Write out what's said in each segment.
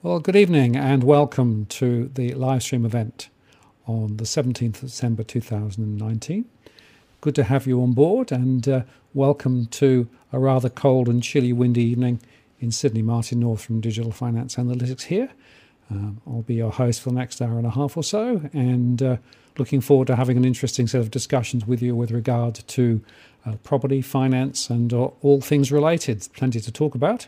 Well, good evening and welcome to the live stream event on the 17th of December 2019. Good to have you on board and welcome to a rather cold and chilly windy evening in Sydney. Martin North from Digital Finance Analytics here. I'll be your host for the next hour and a half or so, and looking forward to having an interesting set of discussions with you with regard to property, finance and all things related. Plenty to talk about.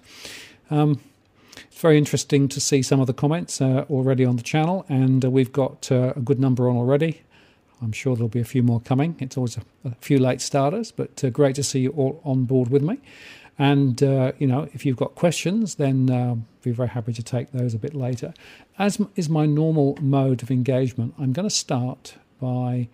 It's very interesting to see some of the comments already on the channel, and we've got a good number on already. I'm sure there'll be a few more coming. It's always a few late starters, but great to see you all on board with me. And, if you've got questions, then I'll be very happy to take those a bit later. As is my normal mode of engagement, I'm going to start by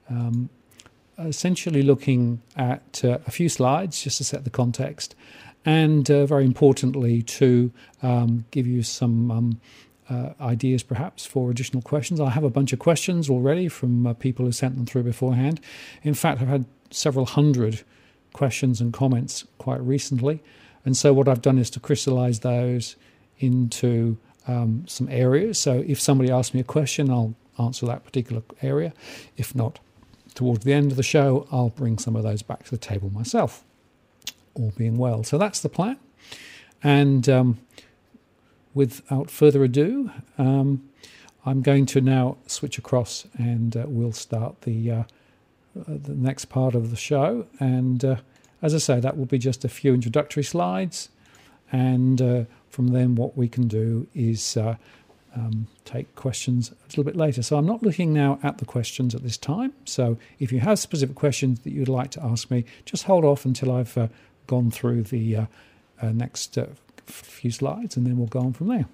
essentially looking at a few slides just to set the context, and very importantly to give you some ideas perhaps for additional questions. I have a bunch of questions already from people who sent them through beforehand. In fact, I've had several hundred questions and comments quite recently, and so what I've done is to crystallize those into some areas. So if somebody asks me a question, I'll answer that particular area. If not, towards the end of the show, I'll bring some of those back to the table myself, all being well. So that's the plan. And without further ado, I'm going to now switch across and we'll start the next part of the show. And as I say, that will be just a few introductory slides. And from then what we can do is take questions a little bit later. So I'm not looking now at the questions at this time. So if you have specific questions that you'd like to ask me, just hold off until I've gone through the next few slides, and then we'll go on from there.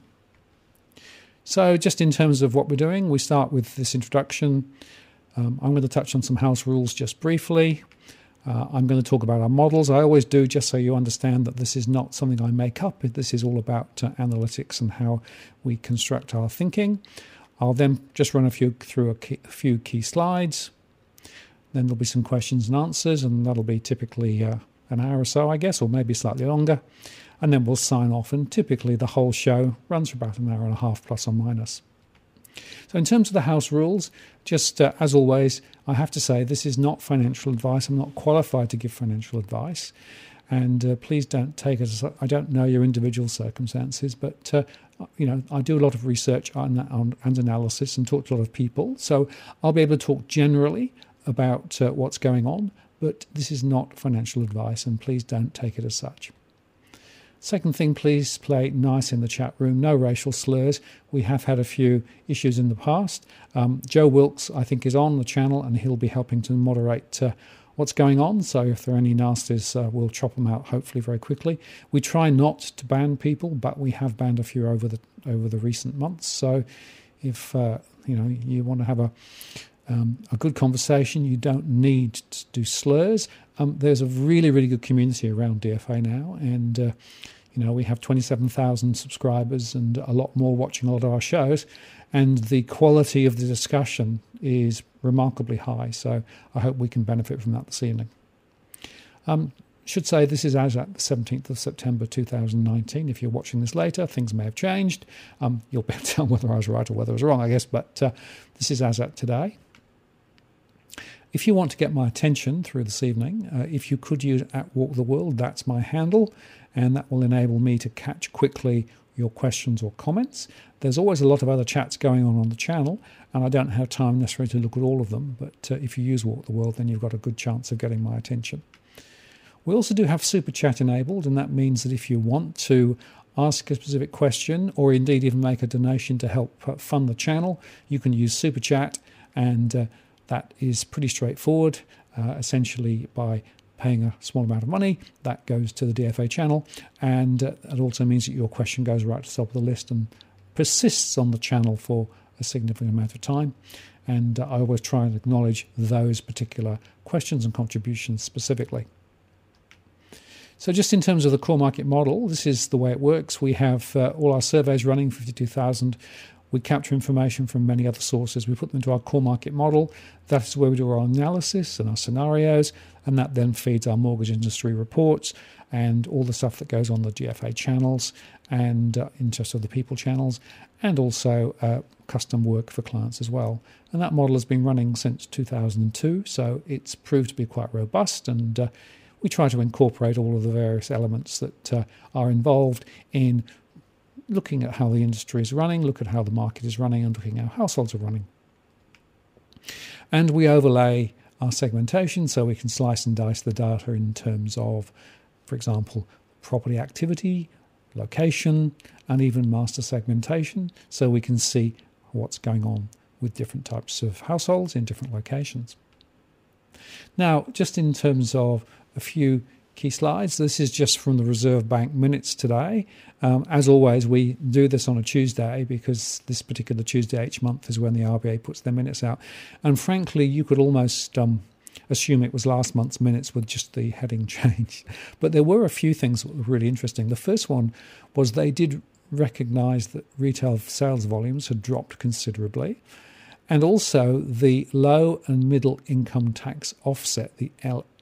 So just in terms of what we're doing, we start with this introduction. I'm going to touch on some house rules just briefly. I'm going to talk about our models. I always do, just so you understand that this is not something I make up. This is all about analytics and how we construct our thinking. I'll then just run through a few key slides. Then there'll be some questions and answers, and that'll be typically an hour or so, I guess, or maybe slightly longer. And then we'll sign off, and typically the whole show runs for about an hour and a half, plus or minus. So in terms of the house rules, just as always, I have to say this is not financial advice. I'm not qualified to give financial advice. And please don't take it as I don't know your individual circumstances, but I do a lot of research and analysis and talk to a lot of people. So I'll be able to talk generally about what's going on, but this is not financial advice, and please don't take it as such. Second thing, please play nice in the chat room. No racial slurs. We have had a few issues in the past. Joe Wilkes, I think, is on the channel, and he'll be helping to moderate what's going on. So if there are any nasties, we'll chop them out hopefully very quickly. We try not to ban people, but we have banned a few over the recent months. So if you want to have a good conversation, you don't need to do slurs. There's a really, really good community around DFA now, and we have 27,000 subscribers and a lot more watching a lot of our shows, and the quality of the discussion is remarkably high. So I hope we can benefit from that this evening. Should say this is as at the 17th of September 2019. If you're watching this later, things may have changed. You'll be able to tell whether I was right or whether I was wrong, I guess, but this is as at today. If you want to get my attention through this evening, if you could use @WalkTheWorld, that's my handle, and that will enable me to catch quickly your questions or comments. There's always a lot of other chats going on the channel, and I don't have time necessarily to look at all of them, but if you use @WalkTheWorld, then you've got a good chance of getting my attention. We also do have Super Chat enabled, and that means that if you want to ask a specific question, or indeed even make a donation to help fund the channel, you can use Super Chat, and that is pretty straightforward. Essentially, by paying a small amount of money, that goes to the DFA channel, and it also means that your question goes right to the top of the list and persists on the channel for a significant amount of time. And I always try and acknowledge those particular questions and contributions specifically. So just in terms of the core market model, this is the way it works. We have all our surveys running, 52,000. We capture information from many other sources. We put them into our core market model. That is where we do our analysis and our scenarios, and that then feeds our mortgage industry reports and all the stuff that goes on the GFA channels and Interest of the People channels, and also custom work for clients as well. And that model has been running since 2002, so it's proved to be quite robust, and we try to incorporate all of the various elements that are involved in looking at how the industry is running, look at how the market is running, and looking at how households are running. And we overlay our segmentation so we can slice and dice the data in terms of, for example, property activity, location, and even master segmentation, so we can see what's going on with different types of households in different locations. Now, just in terms of a few key slides, this is just from the Reserve Bank minutes today. As always, we do this on a Tuesday because this particular Tuesday each month is when the RBA puts their minutes out. And frankly, you could almost assume it was last month's minutes with just the heading changed. But there were a few things that were really interesting. The first one was they did recognise that retail sales volumes had dropped considerably. And also the low and middle income tax offset, the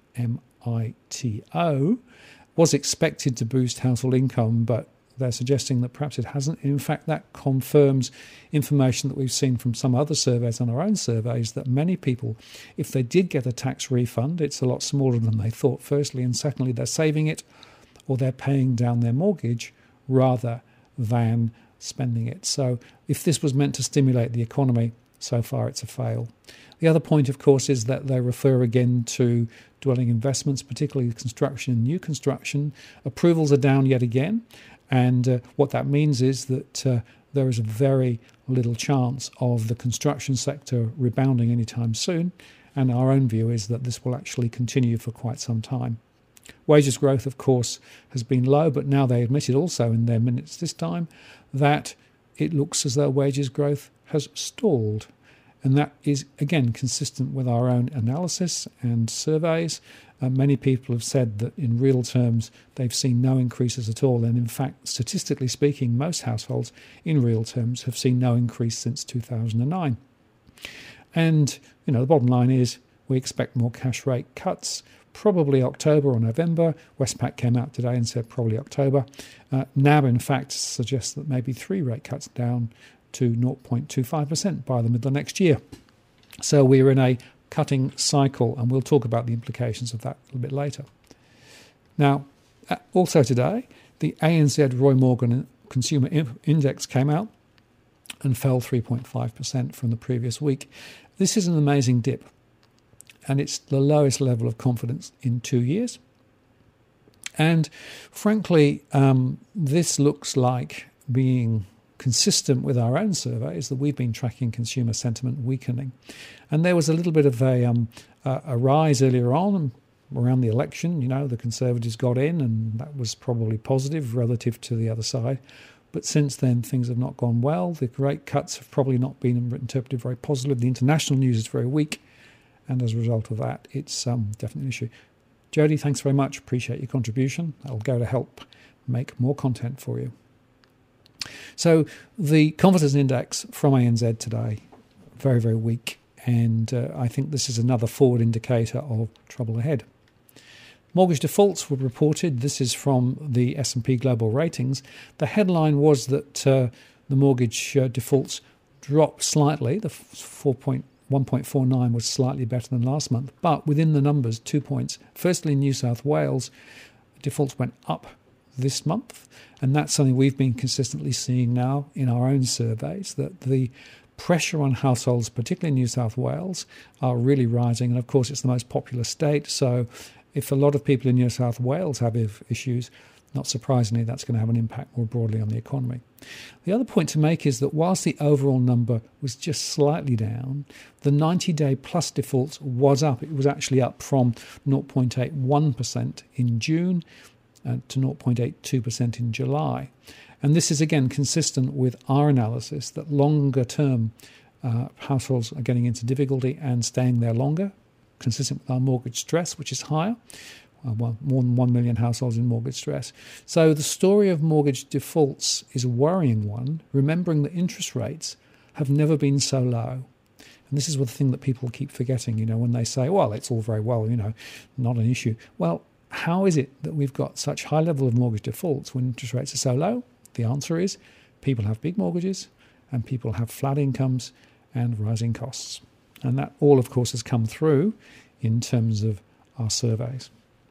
LMITO, was expected to boost household income, but they're suggesting that perhaps it hasn't. In fact, that confirms information that we've seen from some other surveys and our own surveys that many people, if they did get a tax refund, it's a lot smaller than they thought, firstly, and secondly, they're saving it or they're paying down their mortgage rather than spending it. So if this was meant to stimulate the economy, so far it's a fail. The other point, of course, is that they refer again to dwelling investments, particularly construction and new construction. Approvals are down yet again, and what that means is that there is a very little chance of the construction sector rebounding anytime soon, and our own view is that this will actually continue for quite some time. Wages growth, of course, has been low, but now they admitted also in their minutes this time that it looks as though wages growth has stalled. And that is, again, consistent with our own analysis and surveys. Many people have said that in real terms they've seen no increases at all. And in fact, statistically speaking, most households in real terms have seen no increase since 2009. And, the bottom line is we expect more cash rate cuts, probably October or November. Westpac came out today and said probably October. NAB, in fact, suggests that maybe 3 rate cuts down to 0.25% by the middle of next year. So we're in a cutting cycle, and we'll talk about the implications of that a little bit later. Now, also today, the ANZ Roy Morgan Consumer Index came out and fell 3.5% from the previous week. This is an amazing dip, and it's the lowest level of confidence in 2 years. And frankly, this looks like being consistent with our own surveys that we've been tracking consumer sentiment weakening. And there was a little bit of a rise earlier on around the election. The Conservatives got in, and that was probably positive relative to the other side. But since then, things have not gone well. The rate cuts have probably not been interpreted very positively. The international news is very weak. And as a result of that, it's definitely an issue. Jody, thanks very much. Appreciate your contribution. I'll go to help make more content for you. So the confidence index from ANZ today, very, very weak. And I think this is another forward indicator of trouble ahead. Mortgage defaults were reported. This is from the S&P Global Ratings. The headline was that the mortgage defaults dropped slightly. The 1.49 was slightly better than last month. But within the numbers, 2 points. Firstly, in New South Wales, defaults went up this month, and that's something we've been consistently seeing now in our own surveys, that the pressure on households, particularly in New South Wales, are really rising. And of course, it's the most populous state, so if a lot of people in New South Wales have issues, not surprisingly, that's going to have an impact more broadly on the economy. The other point to make is that whilst the overall number was just slightly down, the 90-day plus defaults was up. It was actually up from 0.81% in June to 0.82% in July. And this is, again, consistent with our analysis that longer-term households are getting into difficulty and staying there longer, consistent with our mortgage stress, which is higher. more than 1 million households in mortgage stress. So the story of mortgage defaults is a worrying one, remembering that interest rates have never been so low. And this is the thing that people keep forgetting, when they say, well, it's all very well, not an issue. Well, how is it that we've got such high level of mortgage defaults when interest rates are so low? The answer is people have big mortgages and people have flat incomes and rising costs. And that all, of course, has come through in terms of our surveys.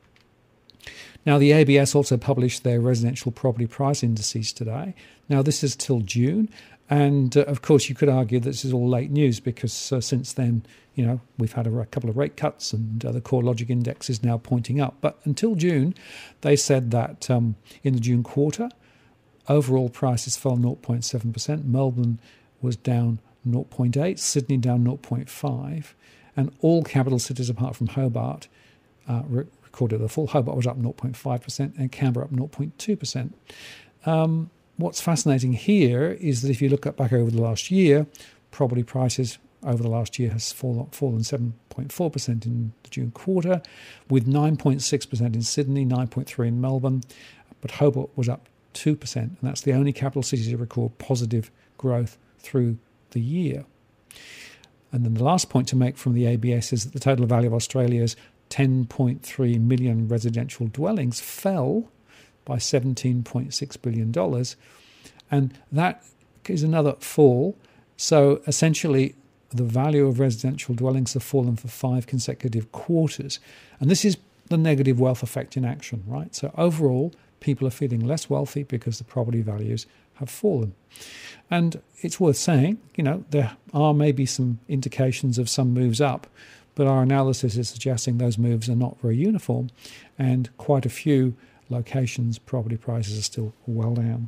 Now, the ABS also published their residential property price indices today. Now, this is till June. And, of course, you could argue that this is all late news because since then, we've had a couple of rate cuts and the CoreLogic index is now pointing up. But until June, they said that in the June quarter, overall prices fell 0.7%. Melbourne was down 0.8%, Sydney down 0.5%, and all capital cities apart from Hobart recorded the fall. Hobart was up 0.5% and Canberra up 0.2%. What's fascinating here is that if you look back over the last year, property prices over the last year has fallen 7.4% in the June quarter, with 9.6% in Sydney, 9.3% in Melbourne, but Hobart was up 2%, and that's the only capital city to record positive growth through the year. And then the last point to make from the ABS is that the total value of Australia's 10.3 million residential dwellings fell by $17.6 billion. And that is another fall. So essentially, the value of residential dwellings have fallen for 5 consecutive quarters. And this is the negative wealth effect in action, right? So overall, people are feeling less wealthy because the property values have fallen. And it's worth saying, there are maybe some indications of some moves up, but our analysis is suggesting those moves are not very uniform, and quite a few locations, property prices are still well down.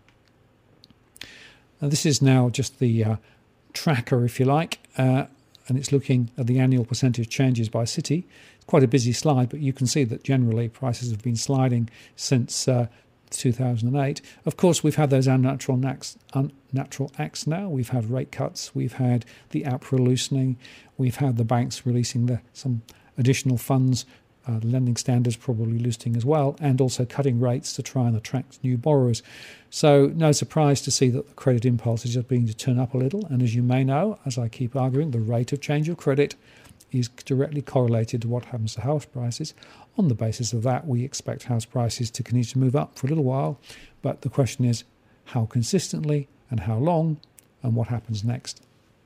Now, this is now just the tracker, if you like, and it's looking at the annual percentage changes by city. It's quite a busy slide, but you can see that generally prices have been sliding since 2008. Of course, we've had those unnatural acts now. We've had rate cuts. We've had the APRA loosening. We've had the banks releasing some additional funds, lending standards probably loosening as well, and also cutting rates to try and attract new borrowers. So no surprise to see that the credit impulse is just beginning to turn up a little. And as you may know, as I keep arguing, the rate of change of credit is directly correlated to what happens to house prices. On the basis of that, we expect house prices to continue to move up for a little while. But the question is how consistently and how long and what happens next.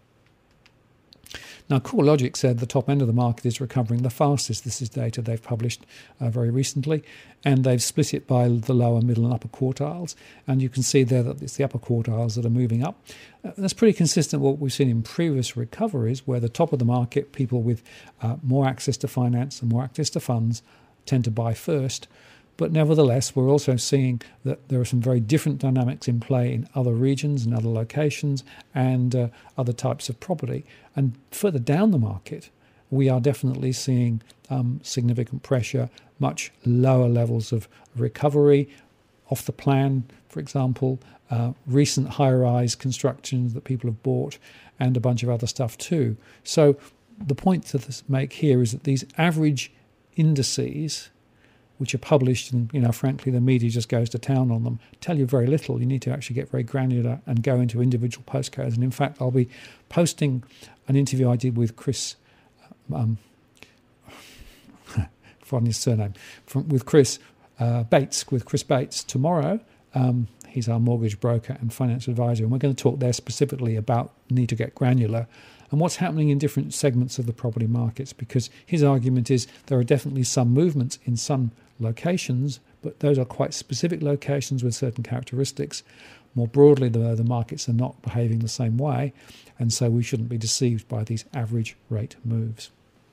Now, CoreLogic said the top end of the market is recovering the fastest. This is data they've published very recently, and they've split it by the lower, middle and upper quartiles. And you can see there that it's the upper quartiles that are moving up. That's pretty consistent with what we've seen in previous recoveries, where the top of the market, people with more access to finance and more access to funds, tend to buy first. But nevertheless, we're also seeing that there are some very different dynamics in play in other regions and other locations and other types of property. And further down the market, we are definitely seeing significant pressure, much lower levels of recovery, off the plan, for example, recent high-rise constructions that people have bought, and a bunch of other stuff too. So the point to make here is that these average indices, which are published and, frankly, the media just goes to town on them, tell you very little. You need to actually get very granular and go into individual postcodes. And in fact, I'll be posting an interview I did with Chris, forgotten his surname, with Chris Bates tomorrow. He's our mortgage broker and financial advisor, and we're going to talk there specifically about need to get granular and what's happening in different segments of the property markets, because his argument is there are definitely some movements in some locations, but those are quite specific locations with certain characteristics. More broadly, the markets are not behaving the same way, and so we shouldn't be deceived by these average rate moves.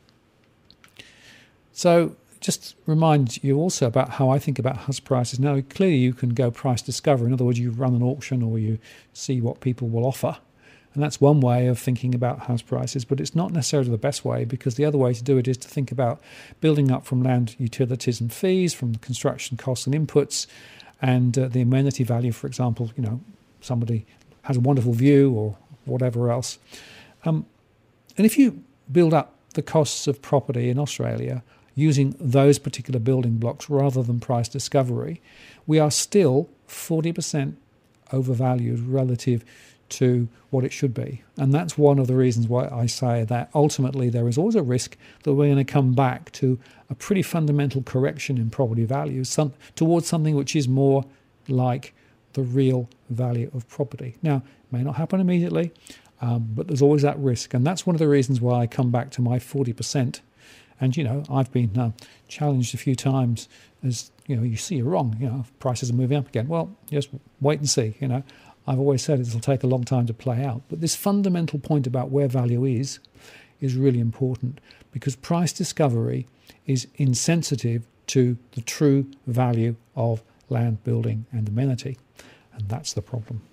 So just remind you also about how I think about house prices. Now, clearly you can go price discovery. In other words, you run an auction or you see what people will offer. And that's one way of thinking about house prices, but it's not necessarily the best way, because the other way to do it is to think about building up from land utilities and fees, from the construction costs and inputs, and the amenity value, for example. Somebody has a wonderful view or whatever else. And if you build up the costs of property in Australia using those particular building blocks rather than price discovery, we are still 40% overvalued relative to what it should be. And that's one of the reasons why I say that ultimately there is always a risk that we're going to come back to a pretty fundamental correction in property values towards something which is more like the real value of property. Now, it may not happen immediately, but there's always that risk. And that's one of the reasons why I come back to my 40%. And, I've been challenged a few times as, you see you're wrong, prices are moving up again. Well, just wait and see, I've always said it'll take a long time to play out. But this fundamental point about where value is really important, because price discovery is insensitive to the true value of land, building and amenity. And that's the problem.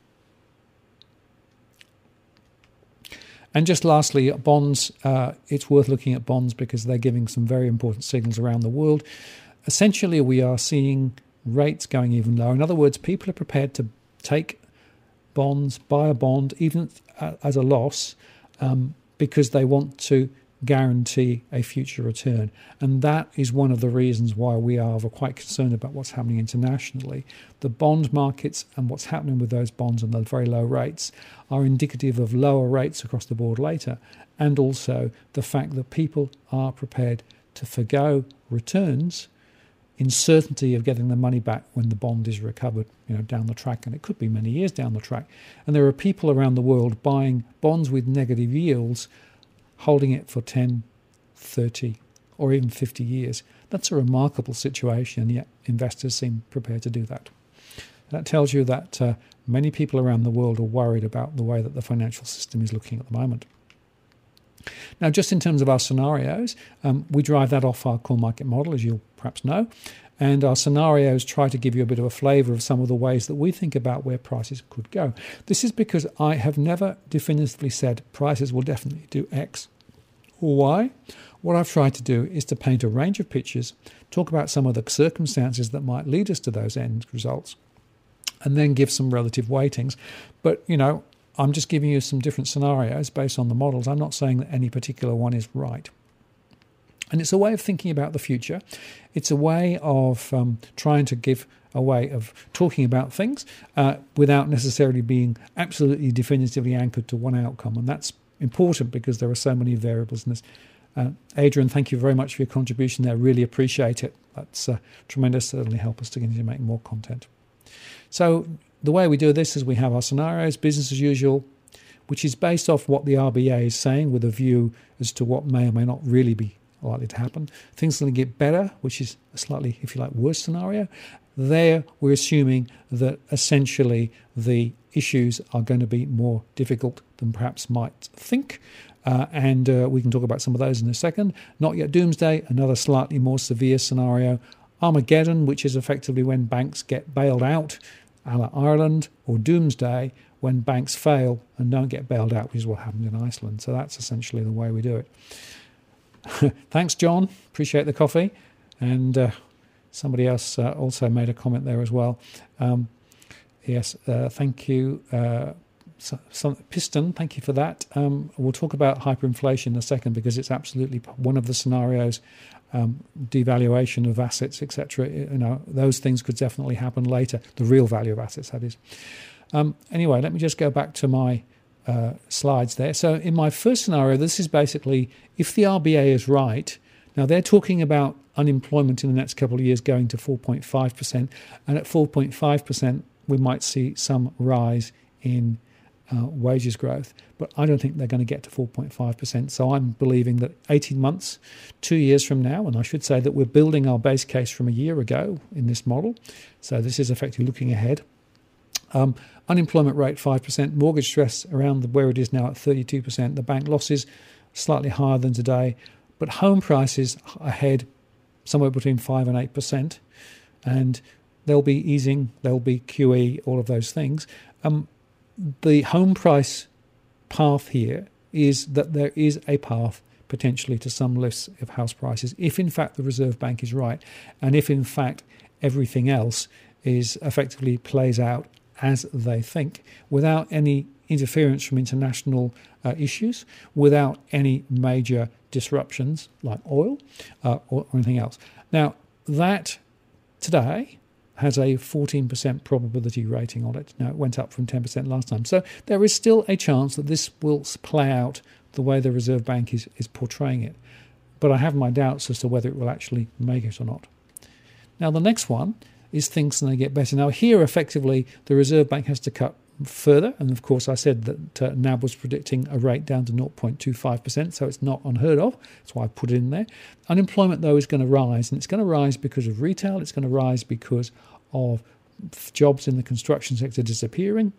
And just lastly, bonds. It's worth looking at bonds because they're giving some very important signals around the world. Essentially, we are seeing rates going even lower. In other words, people are prepared to take bonds, buy a bond, even as a loss, because they want to guarantee a future return. And that is one of the reasons why we are quite concerned about what's happening internationally. The bond markets and what's happening with those bonds and the very low rates are indicative of lower rates across the board later, and also the fact that people are prepared to forgo returns in certainty of getting the money back when the bond is recovered, down the track, and it could be many years down the track. And there are people around the world buying bonds with negative yields, holding it for 10, 30, or even 50 years. That's a remarkable situation, and yet investors seem prepared to do that. That tells you that many people around the world are worried about the way that the financial system is looking at the moment. Now, just in terms of our scenarios, we drive that off our core market model, as you'll perhaps know, and our scenarios try to give you a bit of a flavour of some of the ways that we think about where prices could go. This is because I have never definitively said prices will definitely do X or Y. What I've tried to do is to paint a range of pictures, talk about some of the circumstances that might lead us to those end results, and then give some relative weightings. But, I'm just giving you some different scenarios based on the models. I'm not saying that any particular one is right. And it's a way of thinking about the future. It's a way of trying to give a way of talking about things without necessarily being absolutely definitively anchored to one outcome. And that's important because there are so many variables in this. Adrian, thank you very much for your contribution there. Really appreciate it. That's tremendous. Certainly help us to continue to make more content. So the way we do this is we have our scenarios, business as usual, which is based off what the RBA is saying with a view as to what may or may not really be likely to happen. Things are going to get better, which is a slightly, if you like, worse scenario. There, we're assuming that essentially the issues are going to be more difficult than perhaps might think. And we can talk about some of those in a second. Not yet doomsday, another slightly more severe scenario. Armageddon, which is effectively when banks get bailed out, a la Ireland, or doomsday, when banks fail and don't get bailed out, which is what happened in Iceland. So that's essentially the way we do it. Thanks, John. Appreciate the coffee. And somebody else also made a comment there as well. Yes, thank you. Piston, thank you for that. We'll talk about hyperinflation in a second because it's absolutely one of the scenarios. Devaluation of assets, etc. Those things could definitely happen later. The real value of assets, that is. Anyway, let me just go back to my slides there. So in my first scenario, this is basically if the RBA is right. Now they're talking about unemployment in the next couple of years going to 4.5%, and at 4.5%, we might see some rise in wages growth, but I don't think they're going to get to 4.5%. So I'm believing that 18 months, 2 years from now, and I should say that we're building our base case from a year ago in this model. So this is effectively looking ahead. Unemployment rate 5%, mortgage stress around where it is now at 32%. The bank losses slightly higher than today, but home prices ahead somewhere between 5 and 8%. And there'll be easing, there'll be QE, all of those things. The home price path here is that there is a path potentially to some lifts of house prices if in fact the Reserve Bank is right and if in fact everything else is effectively plays out as they think without any interference from international issues without any major disruptions like oil or anything else. Now, that today has a 14% probability rating on it. Now, it went up from 10% last time. So there is still a chance that this will play out the way the Reserve Bank is portraying it. But I have my doubts as to whether it will actually make it or not. Now, the next one is things going to get better. Now, here, effectively, the Reserve Bank has to cut further. And, of course, I said that NAB was predicting a rate down to 0.25%, so it's not unheard of. That's why I put it in there. Unemployment, though, is going to rise, and it's going to rise because of retail. It's going to rise because of jobs in the construction sector disappearing.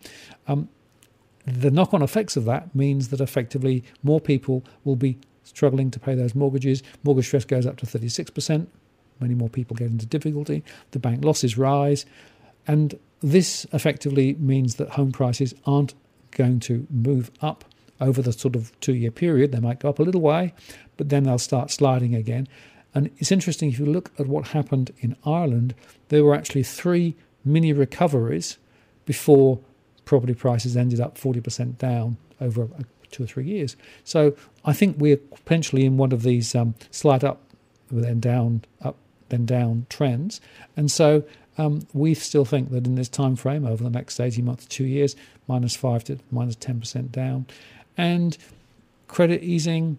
The knock-on effects of that means that, effectively, more people will be struggling to pay those mortgages. Mortgage stress goes up to 36%. Many more people get into difficulty. The bank losses rise. And this effectively means that home prices aren't going to move up over the sort of 2-year period. They might go up a little way, but then they'll start sliding again. And it's interesting, if you look at what happened in Ireland, there were actually 3 mini recoveries before property prices ended up 40% down over 2 or 3 years. So I think we're potentially in one of these slight up, then down, up, then down trends. And so we still think that in this time frame, over the next 18 months to 2 years, -5 to -10% down. And credit easing,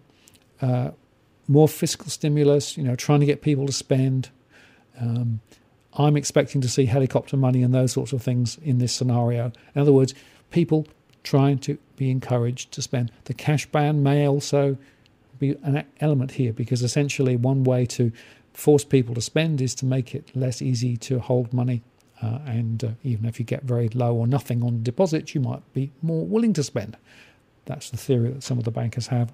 more fiscal stimulus, trying to get people to spend. I'm expecting to see helicopter money and those sorts of things in this scenario. In other words, people trying to be encouraged to spend. The cash ban may also be an element here, because essentially one way to force people to spend is to make it less easy to hold money. And even if you get very low or nothing on deposits, you might be more willing to spend. That's the theory that some of the bankers have.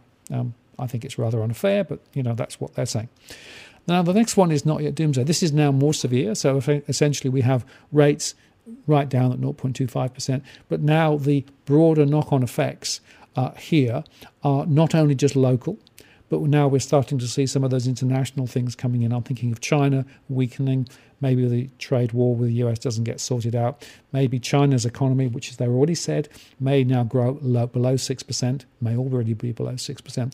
I think it's rather unfair, but, that's what they're saying. Now, the next one is not yet doomsday. This is now more severe. So essentially we have rates right down at 0.25%. But now the broader knock-on effects here are not only just local, but now we're starting to see some of those international things coming in. I'm thinking of China weakening. Maybe the trade war with the US doesn't get sorted out. Maybe China's economy, which as they already said, may now grow below 6%, may already be below 6%.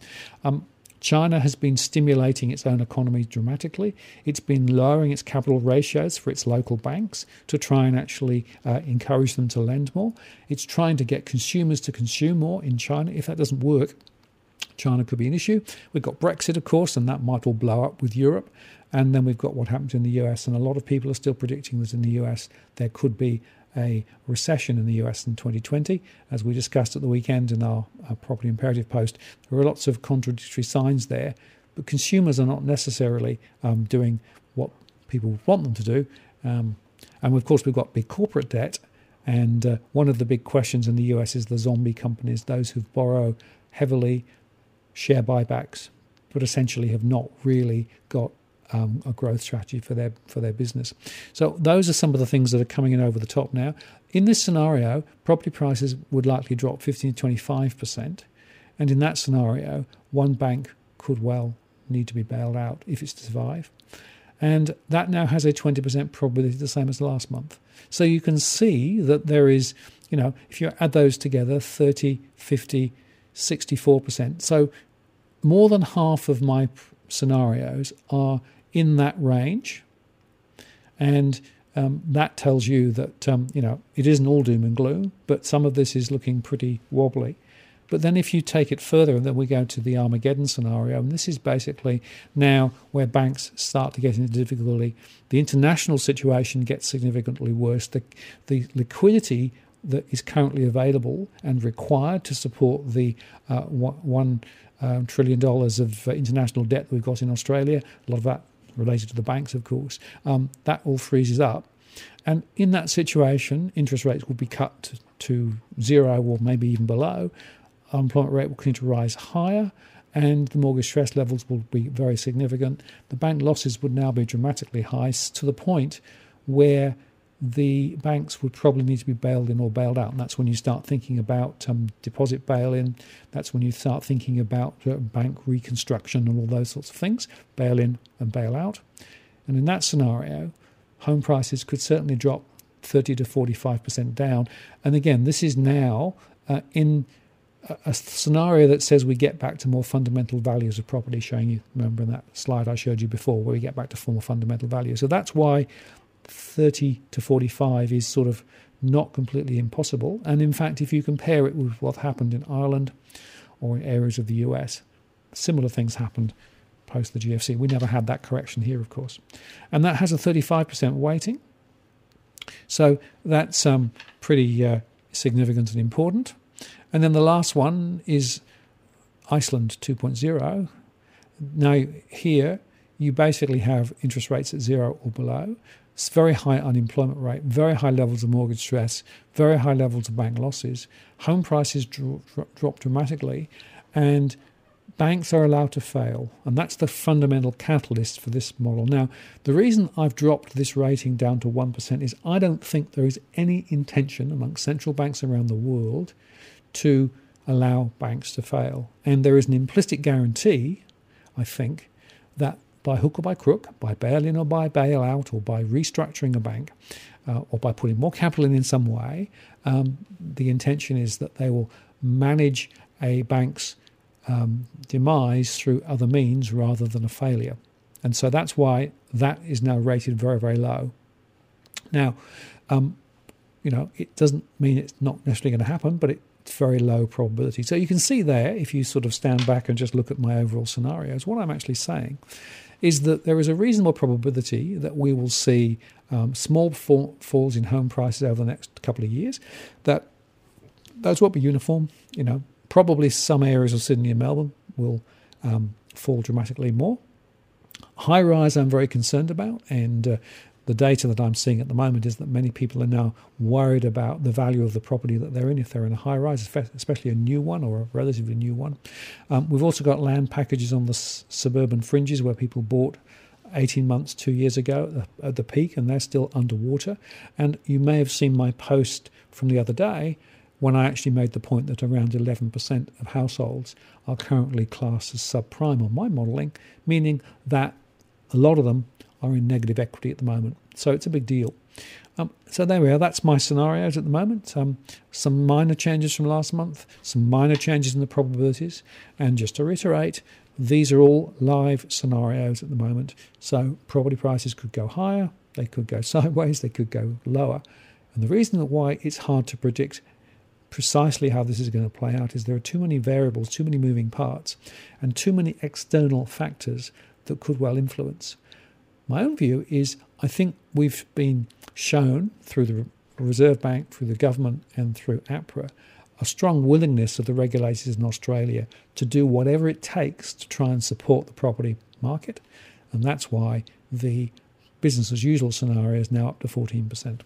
China has been stimulating its own economy dramatically. It's been lowering its capital ratios for its local banks to try and actually encourage them to lend more. It's trying to get consumers to consume more in China. If that doesn't work, China could be an issue. We've got Brexit, of course, and that might all blow up with Europe. And then we've got what happened in the US. And a lot of people are still predicting that in the US there could be a recession in the US in 2020. As we discussed at the weekend in our Property Imperative post, there are lots of contradictory signs there. But consumers are not necessarily doing what people want them to do. And of course, we've got big corporate debt. And one of the big questions in the US is the zombie companies, those who borrow heavily, share buybacks, but essentially have not really got a growth strategy for their business. So those are some of the things that are coming in over the top now. In this scenario, property prices would likely drop 15 to 25%. And in that scenario, one bank could well need to be bailed out if it's to survive. And that now has a 20% probability, the same as last month. So you can see that there is, if you add those together, 30, 50, 64%. So more than half of my scenarios are in that range. And that tells you that, it isn't all doom and gloom, but some of this is looking pretty wobbly. But then if you take it further, then we go to the Armageddon scenario, and this is basically now where banks start to get into difficulty. The international situation gets significantly worse. The liquidity that is currently available and required to support the $1 trillion of international debt that we've got in Australia, a lot of that related to the banks, of course, that all freezes up. And in that situation, interest rates will be cut to zero or maybe even below. Unemployment rate will continue to rise higher, and the mortgage stress levels will be very significant. The bank losses would now be dramatically high, to the point where the banks would probably need to be bailed in or bailed out. And that's when you start thinking about deposit bail-in. That's when you start thinking about bank reconstruction and all those sorts of things, bail-in and bail-out. And in that scenario, home prices could certainly drop 30 to 45% down. And again, this is now in a scenario that says we get back to more fundamental values of property, showing you, remember in that slide I showed you before, where we get back to more fundamental values. So that's why 30 to 45 is sort of not completely impossible. And in fact, if you compare it with what happened in Ireland or in areas of the US, similar things happened post the GFC. We never had that correction here, of course. And that has a 35% weighting. So that's pretty significant and important. And then the last one is Iceland 2.0. Now here you basically have interest rates at 0 or below. It's very high unemployment rate, very high levels of mortgage stress, very high levels of bank losses. Home prices drop dramatically, and banks are allowed to fail. And that's the fundamental catalyst for this model. Now, the reason I've dropped this rating down to 1% is I don't think there is any intention amongst central banks around the world to allow banks to fail. And there is an implicit guarantee, I think, that by hook or by crook, by bail-in or by bailout, or by restructuring a bank, or by putting more capital in some way, the intention is that they will manage a bank's demise through other means rather than a failure. And so that's why that is now rated very, very low. Now, it doesn't mean it's not necessarily going to happen, but it's very low probability. So you can see there, if you sort of stand back and just look at my overall scenarios, what I'm actually saying is that there is a reasonable probability that we will see small falls in home prices over the next couple of years. Those won't be uniform. Probably some areas of Sydney and Melbourne will fall dramatically more. High rise I'm very concerned about, and the data that I'm seeing at the moment is that many people are now worried about the value of the property that they're in if they're in a high rise, especially a new one or a relatively new one. We've also got land packages on the suburban fringes where people bought 18 months, 2 years ago at the peak, and they're still underwater. And you may have seen my post from the other day when I actually made the point that around 11% of households are currently classed as subprime on my modelling, meaning that a lot of them are in negative equity at the moment. So it's a big deal. So there we are. That's my scenarios at the moment. Some minor changes from last month, some minor changes in the probabilities. And just to reiterate, these are all live scenarios at the moment. So property prices could go higher, they could go sideways, they could go lower. And the reason why it's hard to predict precisely how this is going to play out is there are too many variables, too many moving parts, and too many external factors that could well influence. My own view is I think we've been shown through the Reserve Bank, through the government and through APRA, a strong willingness of the regulators in Australia to do whatever it takes to try and support the property market. And that's why the business as usual scenario is now up to 14%.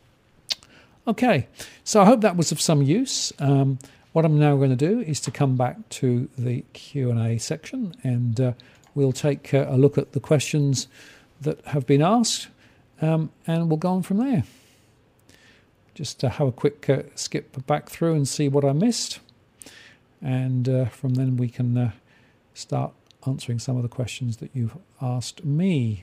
Okay, so I hope that was of some use. What I'm now going to do is to come back to the Q&A section, and we'll take a look at the questions that have been asked, and we'll go on from there. Just have a quick skip back through and see what I missed, and from then we can start answering some of the questions that you've asked me.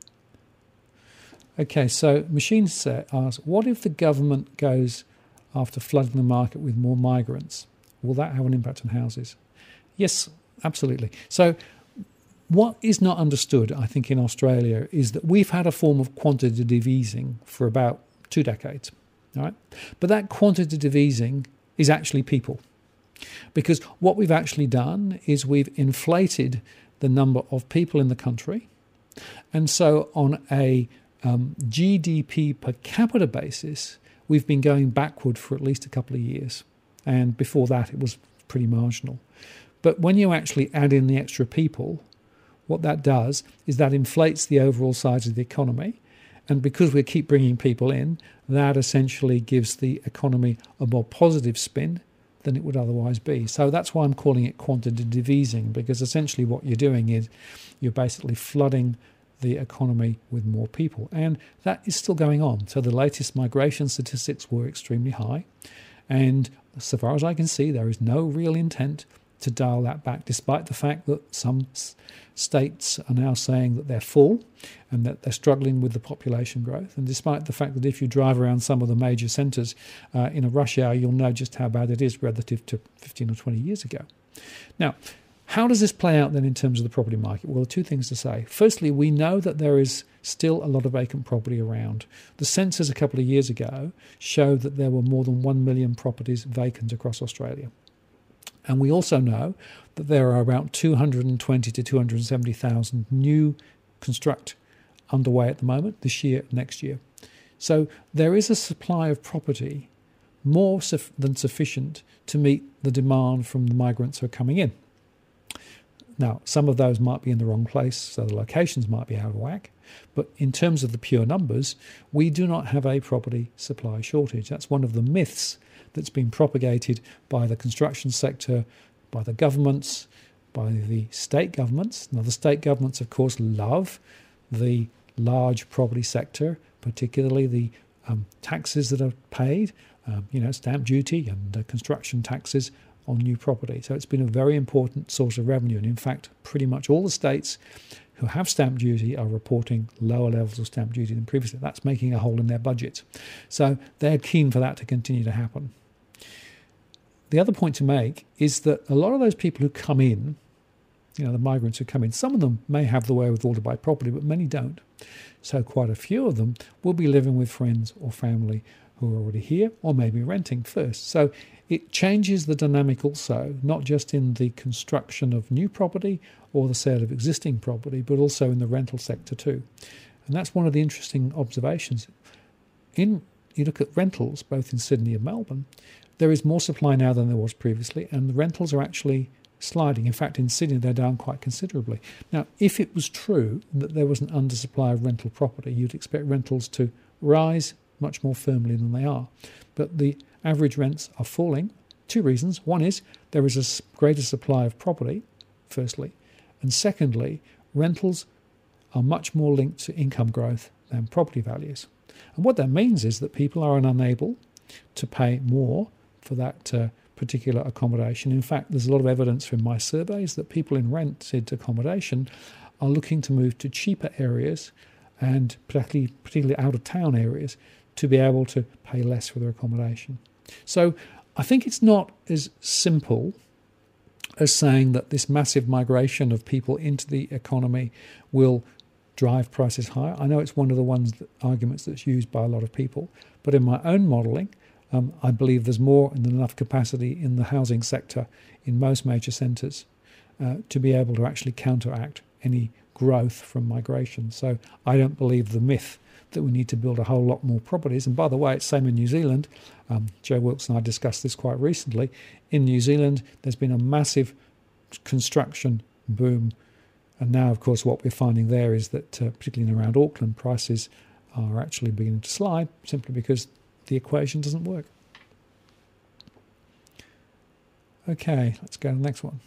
Okay, so Machine asks, what if the government goes after flooding the market with more migrants? Will that have an impact on houses? Yes, absolutely. So what is not understood, I think, in Australia is that we've had a form of quantitative easing for about 2 decades, all right? But that quantitative easing is actually people. Because what we've actually done is we've inflated the number of people in the country. And so on a GDP per capita basis, we've been going backward for at least a couple of years. And before that, it was pretty marginal. But when you actually add in the extra people, what that does is that inflates the overall size of the economy. And because we keep bringing people in, that essentially gives the economy a more positive spin than it would otherwise be. So that's why I'm calling it quantitative easing, because essentially what you're doing is you're basically flooding the economy with more people. And that is still going on. So the latest migration statistics were extremely high. And so far as I can see, there is no real intent to dial that back, despite the fact that some states are now saying that they're full and that they're struggling with the population growth, and despite the fact that if you drive around some of the major centres in a rush hour, you'll know just how bad it is relative to 15 or 20 years ago. Now, how does this play out then in terms of the property market? Well, two things to say. Firstly, we know that there is still a lot of vacant property around. The census a couple of years ago showed that there were more than 1 million properties vacant across Australia. And we also know that there are about 220 to 270,000 new construct underway at the moment, this year, next year. So there is a supply of property more than sufficient to meet the demand from the migrants who are coming in. Now, some of those might be in the wrong place, so the locations might be out of whack. But in terms of the pure numbers, we do not have a property supply shortage. That's one of the myths that's been propagated by the construction sector, by the governments, by the state governments. Now, the state governments, of course, love the large property sector, particularly the taxes that are paid, stamp duty and construction taxes on new property. So it's been a very important source of revenue. And in fact, pretty much all the states who have stamp duty are reporting lower levels of stamp duty than previously. That's making a hole in their budgets. So they're keen for that to continue to happen. The other point to make is that a lot of those people who come in, the migrants who come in, some of them may have the wherewithal to buy property, but many don't. So quite a few of them will be living with friends or family who are already here, or maybe renting first. So it changes the dynamic also, not just in the construction of new property or the sale of existing property, but also in the rental sector too. And that's one of the interesting observations. You look at rentals, both in Sydney and Melbourne, there is more supply now than there was previously, and the rentals are actually sliding. In fact, in Sydney, they're down quite considerably. Now, if it was true that there was an undersupply of rental property, you'd expect rentals to rise much more firmly than they are. But the average rents are falling. Two reasons. One is there is a greater supply of property, firstly. And secondly, rentals are much more linked to income growth than property values. And what that means is that people are unable to pay more for that particular accommodation. In fact, there's a lot of evidence from my surveys that people in rented accommodation are looking to move to cheaper areas and particularly out-of-town areas to be able to pay less for their accommodation. So I think it's not as simple as saying that this massive migration of people into the economy will drive prices higher. I know it's one of the arguments that's used by a lot of people, but in my own modelling, I believe there's more than enough capacity in the housing sector in most major centres to be able to actually counteract any growth from migration. So I don't believe the myth that we need to build a whole lot more properties. And by the way, it's same in New Zealand. Joe Wilkes and I discussed this quite recently. In New Zealand, there's been a massive construction boom. And now, of course, what we're finding there is that, particularly in around Auckland, prices are actually beginning to slide simply because the equation doesn't work. Okay, let's go to the next one.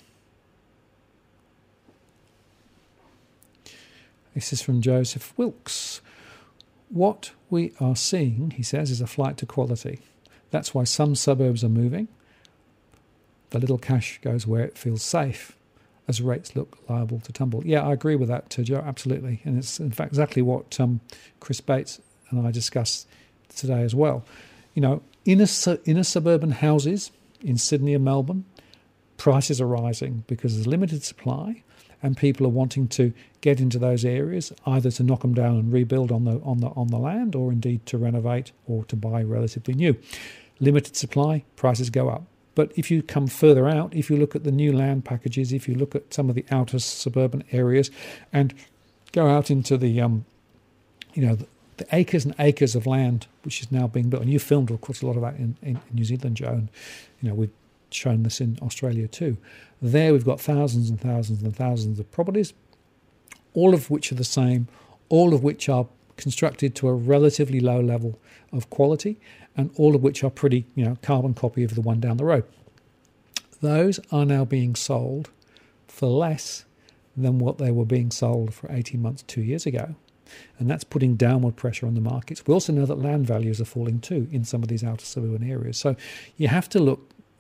This is from Joseph Wilkes. What we are seeing, he says, is a flight to quality. That's why some suburbs are moving. The little cash goes where it feels safe, as rates look liable to tumble. Yeah, I agree with that, Joe, absolutely. And it's, in fact, exactly what Chris Bates and I discussed today as well. Inner suburban houses in Sydney and Melbourne, prices are rising because there's limited supply, and people are wanting to get into those areas, either to knock them down and rebuild on the land, or indeed to renovate or to buy relatively new. Limited supply, prices go up. But if you come further out, if you look at the new land packages, if you look at some of the outer suburban areas, and go out into the the acres and acres of land which is now being built, and you filmed, of course, a lot of that in New Zealand, Joe, and we've shown this in Australia too. There we've got thousands and thousands and thousands of properties, all of which are the same, all of which are constructed to a relatively low level of quality, and all of which are pretty, carbon copy of the one down the road. Those are now being sold for less than what they were being sold for 18 months, 2 years ago. And that's putting downward pressure on the markets. We also know that land values are falling too in some of these outer suburban areas. So you have to look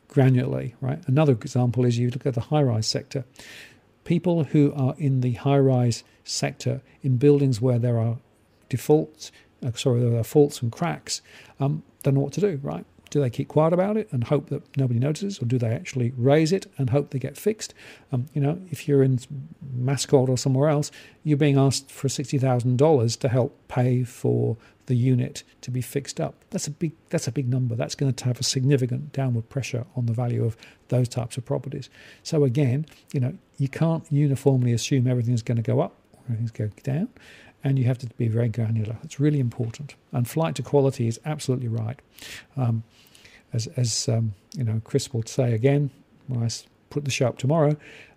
granularly, right? Another example is you look at the high-rise sector. People who are in the high-rise sector in buildings where there are faults and cracks, don't know what to do, right? Do they keep quiet about it and hope that nobody notices, or do they actually raise it and hope they get fixed? If you're in Mascot or somewhere else, you're being asked for $60,000 to help pay for the unit to be fixed up. That's a big number. That's going to have a significant downward pressure on the value of those types of properties. So again, you can't uniformly assume everything's going to go up or everything's going to go down, and you have to be very granular. It's really important. And flight to quality is absolutely right. As Chris will say again when I put the show up tomorrow,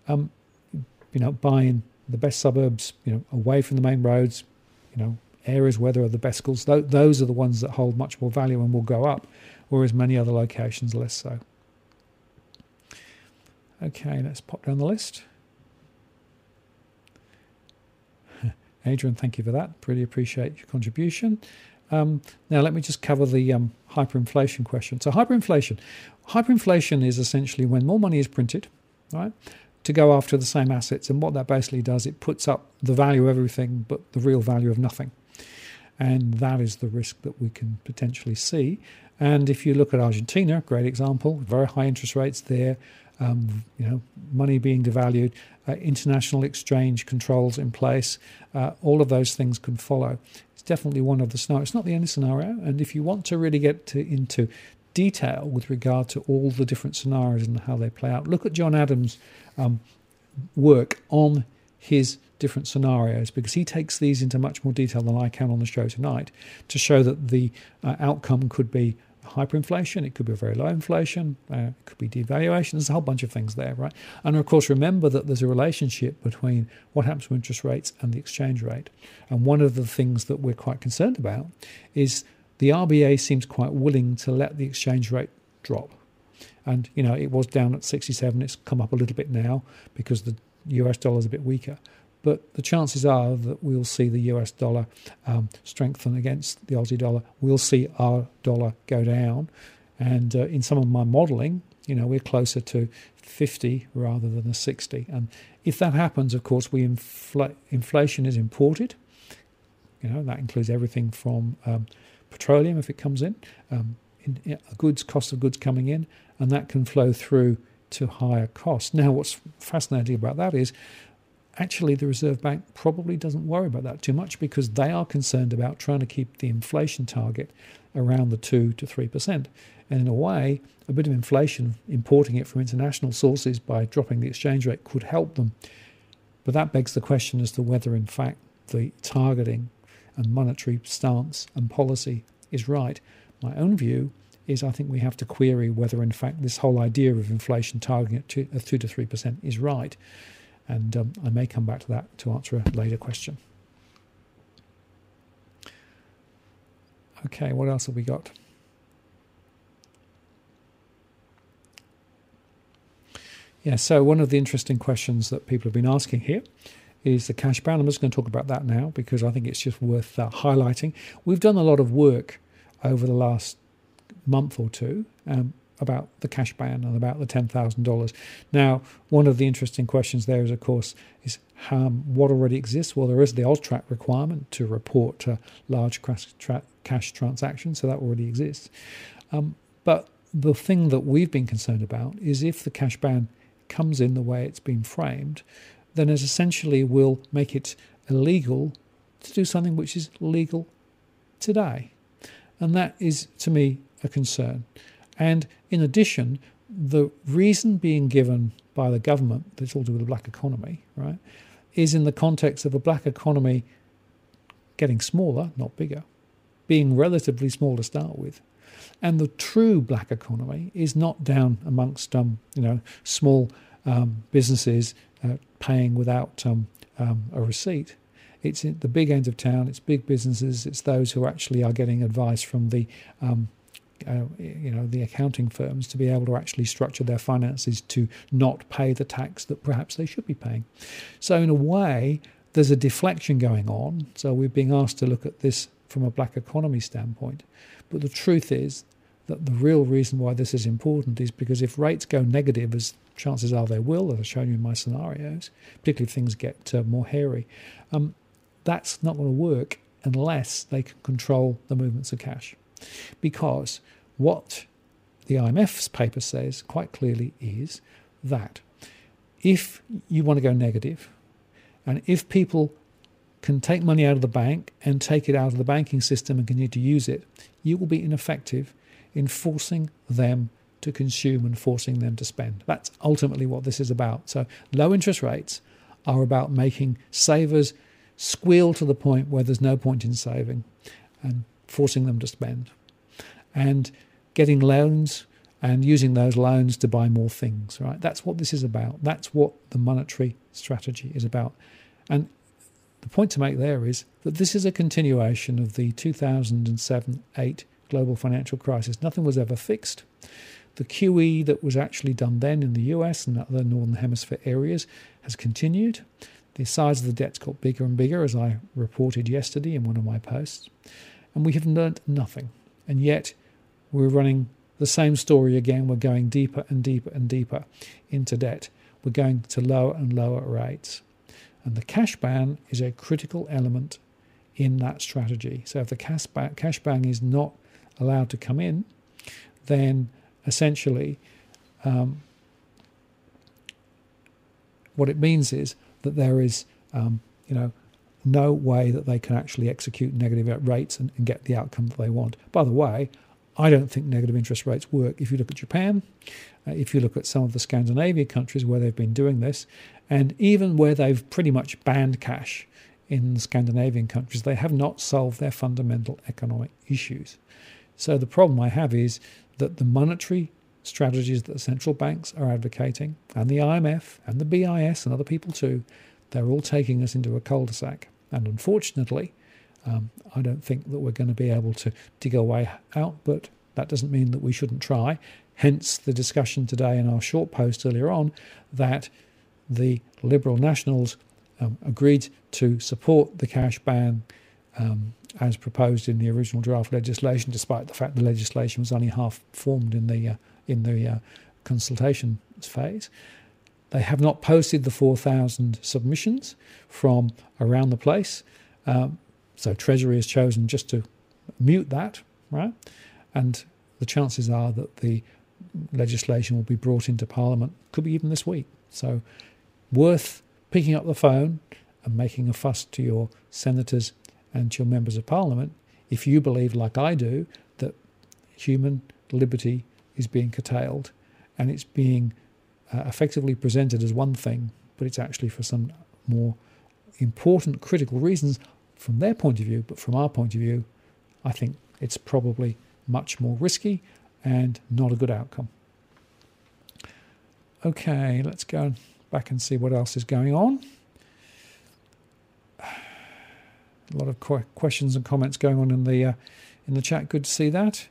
buying the best suburbs, away from the main roads, areas where there are the best schools, those are the ones that hold much more value and will go up, whereas many other locations less so. Okay, let's pop down the list. Adrian, thank you for that. Really appreciate your contribution. Now, let me just cover the hyperinflation question. So hyperinflation is essentially when more money is printed, right, to go after the same assets. And what that basically does, it puts up the value of everything but the real value of nothing. And that is the risk that we can potentially see. And if you look at Argentina, great example, very high interest rates there, money being devalued, international exchange controls in place, all of those things can follow. It's definitely one of the scenarios. It's not the only scenario. And if you want to really get into detail with regard to all the different scenarios and how they play out, look at John Adams' work on his different scenarios, because he takes these into much more detail than I can on the show tonight to show that the outcome could be hyperinflation, it could be very low inflation, it could be devaluation. There's a whole bunch of things there, right? And of course, remember that there's a relationship between what happens to interest rates and the exchange rate. And one of the things that we're quite concerned about is the RBA seems quite willing to let the exchange rate drop. And, it was down at 67. It's come up a little bit now because the US dollar is a bit weaker. But the chances are that we'll see the US dollar strengthen against the Aussie dollar. We'll see our dollar go down. And in some of my modelling, we're closer to 50 rather than a 60. And if that happens, of course, inflation is imported. That includes everything from petroleum if it comes in, cost of goods coming in, and that can flow through to higher costs. Now, what's fascinating about that is actually the Reserve Bank probably doesn't worry about that too much, because they are concerned about trying to keep the inflation target around the 2 to 3%. And in a way, a bit of inflation, importing it from international sources by dropping the exchange rate, could help them. But that begs the question as to whether, in fact, the targeting and monetary stance and policy is right. My own view is I think we have to query whether, in fact, this whole idea of inflation targeting at 2 to 3% is right. And I may come back to that to answer a later question. Okay, what else have we got? Yeah, so one of the interesting questions that people have been asking here is the cash ban. I'm just going to talk about that now because I think it's just worth highlighting. We've done a lot of work over the last month or two about the cash ban and about the $10,000. Now, one of the interesting questions there is, of course, is what already exists. Well, there is the AUSTRAC requirement to report large cash transactions, so that already exists. But the thing that we've been concerned about is if the cash ban comes in the way it's been framed, then it essentially will make it illegal to do something which is legal today. And that is, to me, a concern. And in addition, the reason being given by the government, that's all to do with the black economy, right, is in the context of a black economy getting smaller, not bigger, being relatively small to start with. And the true black economy is not down amongst small businesses paying without a receipt. It's at the big end of town. It's big businesses. It's those who actually are getting advice from the the accounting firms to be able to actually structure their finances to not pay the tax that perhaps they should be paying. So in a way, there's a deflection going on. So we're being asked to look at this from a black economy standpoint. But the truth is that the real reason why this is important is because if rates go negative, as chances are they will, as I've shown you in my scenarios, particularly if things get more hairy, that's not going to work unless they can control the movements of cash. Because what the IMF's paper says quite clearly is that if you want to go negative, and if people can take money out of the bank and take it out of the banking system and continue to use it, you will be ineffective in forcing them to consume and forcing them to spend. That's ultimately what this is about. So low interest rates are about making savers squeal to the point where there's no point in saving and forcing them to spend. And getting loans and using those loans to buy more things, right? That's what this is about. That's what the monetary strategy is about. And the point to make there is that this is a continuation of the 2007-8 global financial crisis. Nothing was ever fixed. The QE that was actually done then in the US and other Northern Hemisphere areas has continued. The size of the debt's got bigger and bigger, as I reported yesterday in one of my posts. And we have learnt nothing. And yet we're running the same story again. We're going deeper and deeper and deeper into debt. We're going to lower and lower rates. And the cash ban is a critical element in that strategy. So if the cash ban is not allowed to come in, then essentially what it means is that there is no way that they can actually execute negative rates and get the outcome that they want. By the way, I don't think negative interest rates work. If you look at Japan, if you look at some of the Scandinavian countries where they've been doing this, and even where they've pretty much banned cash in the Scandinavian countries, they have not solved their fundamental economic issues. So the problem I have is that the monetary strategies that the central banks are advocating, and the IMF and the BIS and other people too, they're all taking us into a cul-de-sac. And unfortunately, I don't think that we're going to be able to dig our way out, but that doesn't mean that we shouldn't try. Hence the discussion today in our short post earlier on that the Liberal Nationals agreed to support the cash ban as proposed in the original draft legislation, despite the fact the legislation was only half formed in the consultation phase. They have not posted the 4,000 submissions from around the place. So Treasury has chosen just to mute that, right? And the chances are that the legislation will be brought into Parliament, could be even this week. So worth picking up the phone and making a fuss to your senators and to your members of Parliament if you believe, like I do, that human liberty is being curtailed and it's being effectively presented as one thing, but it's actually for some more important critical reasons from their point of view. But from our point of view, I think it's probably much more risky and not a good outcome. Okay, let's go back and see what else is going on. A lot of questions and comments going on in the chat. Good to see that.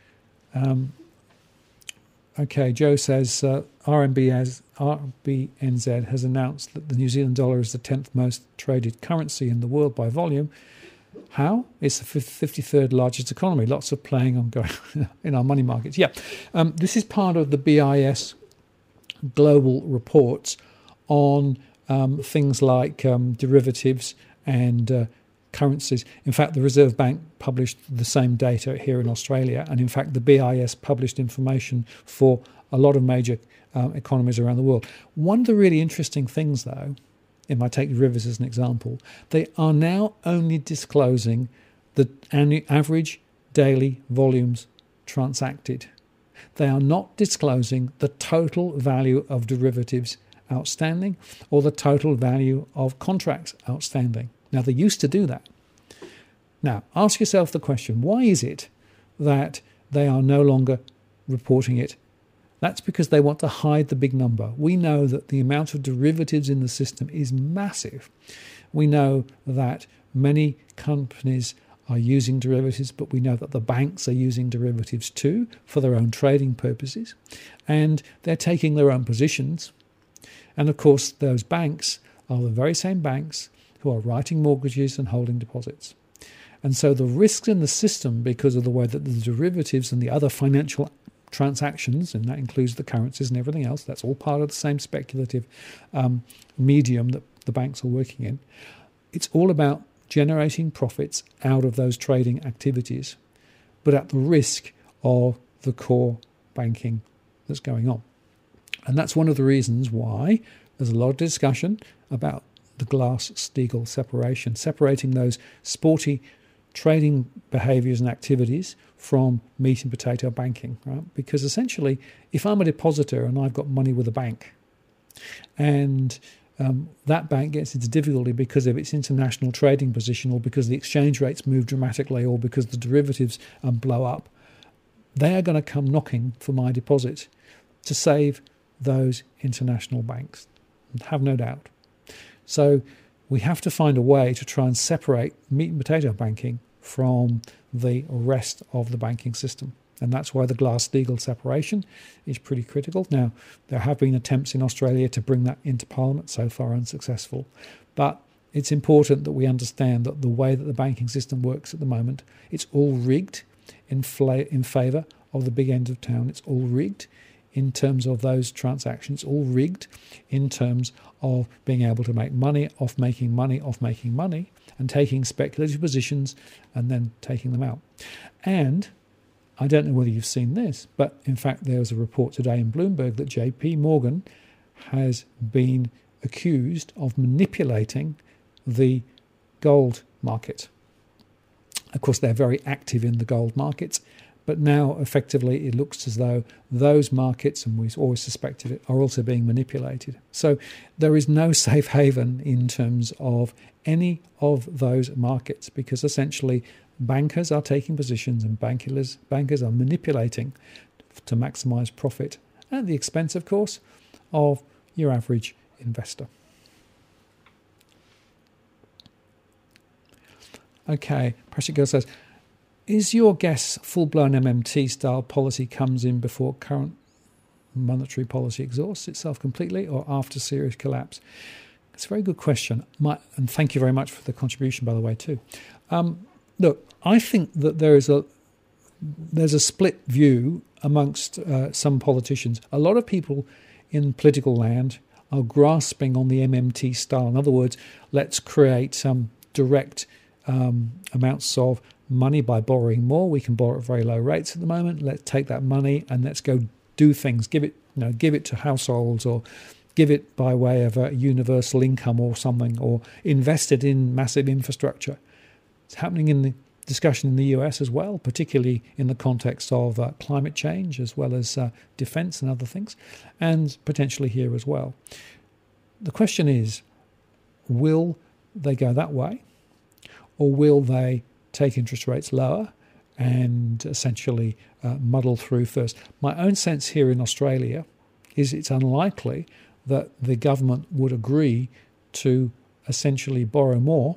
Okay, Joe says RBNZ has announced that the New Zealand dollar is the 10th most traded currency in the world by volume. How? It's the 53rd largest economy. Lots of playing on going in our money markets. Yeah, this is part of the BIS global reports on things like derivatives and currencies. In fact, the Reserve Bank published the same data here in Australia, and in fact the BIS published information for a lot of major economies around the world. One of the really interesting things, though, if I take derivatives as an example, they are now only disclosing the average daily volumes transacted. They are not disclosing the total value of derivatives outstanding or the total value of contracts outstanding. Now, they used to do that. Now, ask yourself the question, why is it that they are no longer reporting it? That's because they want to hide the big number. We know that the amount of derivatives in the system is massive. We know that many companies are using derivatives, but we know that the banks are using derivatives too for their own trading purposes. And they're taking their own positions. And of course, those banks are the very same banks who are writing mortgages and holding deposits. And so the risks in the system, because of the way that the derivatives and the other financial transactions, and that includes the currencies and everything else, that's all part of the same speculative medium that the banks are working in. It's all about generating profits out of those trading activities, but at the risk of the core banking that's going on. And that's one of the reasons why there's a lot of discussion about the Glass-Steagall separation, separating those sporty trading behaviours and activities from meat and potato banking, right? Because essentially, if I'm a depositor and I've got money with a bank, and that bank gets into difficulty because of its international trading position, or because the exchange rates move dramatically, or because the derivatives blow up, they are going to come knocking for my deposit to save those international banks. Have no doubt. So we have to find a way to try and separate meat and potato banking from the rest of the banking system. And that's why the Glass-Steagall separation is pretty critical. Now, there have been attempts in Australia to bring that into Parliament, so far unsuccessful. But it's important that we understand that the way that the banking system works at the moment, it's all rigged in favour of the big end of town. It's all rigged in terms of those transactions, all rigged in terms of being able to make money off making money off making money, and taking speculative positions and then taking them out. And I don't know whether you've seen this, but in fact there was a report today in Bloomberg that JP Morgan has been accused of manipulating the gold market. Of course, they're very active in the gold markets, but now effectively it looks as though those markets, and we always suspected it, are also being manipulated. So there is no safe haven in terms of any of those markets, because essentially bankers are taking positions and bankers are manipulating to maximise profit at the expense, of course, of your average investor. Okay, Precious Girl says, is your guess full-blown MMT style policy comes in before current monetary policy exhausts itself completely, or after serious collapse? It's a very good question. And thank you very much for the contribution, by the way, too. Look, I think that there's a split view amongst some politicians. A lot of people in political land are grasping on the MMT style. In other words, let's create some direct amounts of money by borrowing more. We can borrow at very low rates at the moment. Let's take that money and let's go do things. Give it to households, or give it by way of a universal income or something, or invest it in massive infrastructure. It's happening in the discussion in the US as well, particularly in the context of climate change, as well as defence and other things, and potentially here as well. The question is, will they go that way, or will they take interest rates lower and essentially muddle through first? My own sense here in Australia is it's unlikely that the government would agree to essentially borrow more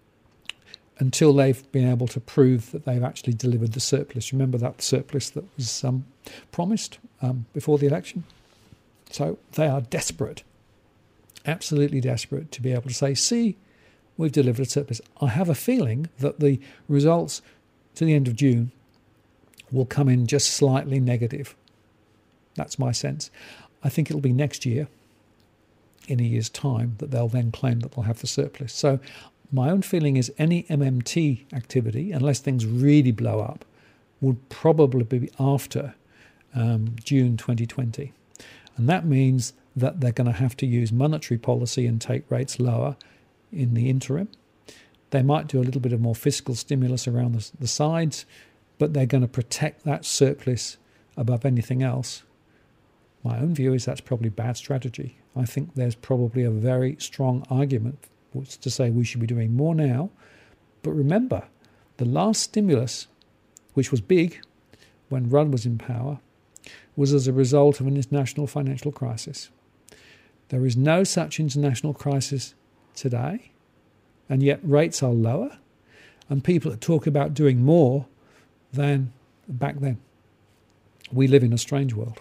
until they've been able to prove that they've actually delivered the surplus. Remember that surplus that was promised before the election? So they are desperate, absolutely desperate, to be able to say, see, we've delivered a surplus. I have a feeling that the results to the end of June will come in just slightly negative. That's my sense. I think it'll be next year, in a year's time, that they'll then claim that they'll have the surplus. So my own feeling is any MMT activity, unless things really blow up, would probably be after June 2020. And that means that they're going to have to use monetary policy and take rates lower in the interim. They might do a little bit of more fiscal stimulus around the sides, but they're going to protect that surplus above anything else. My own view is that's probably bad strategy. I think there's probably a very strong argument to say we should be doing more now. But remember, the last stimulus, which was big when Rudd was in power, was as a result of an international financial crisis. There is no such international crisis today, and yet rates are lower, and people talk about doing more than back then. We live in a strange world.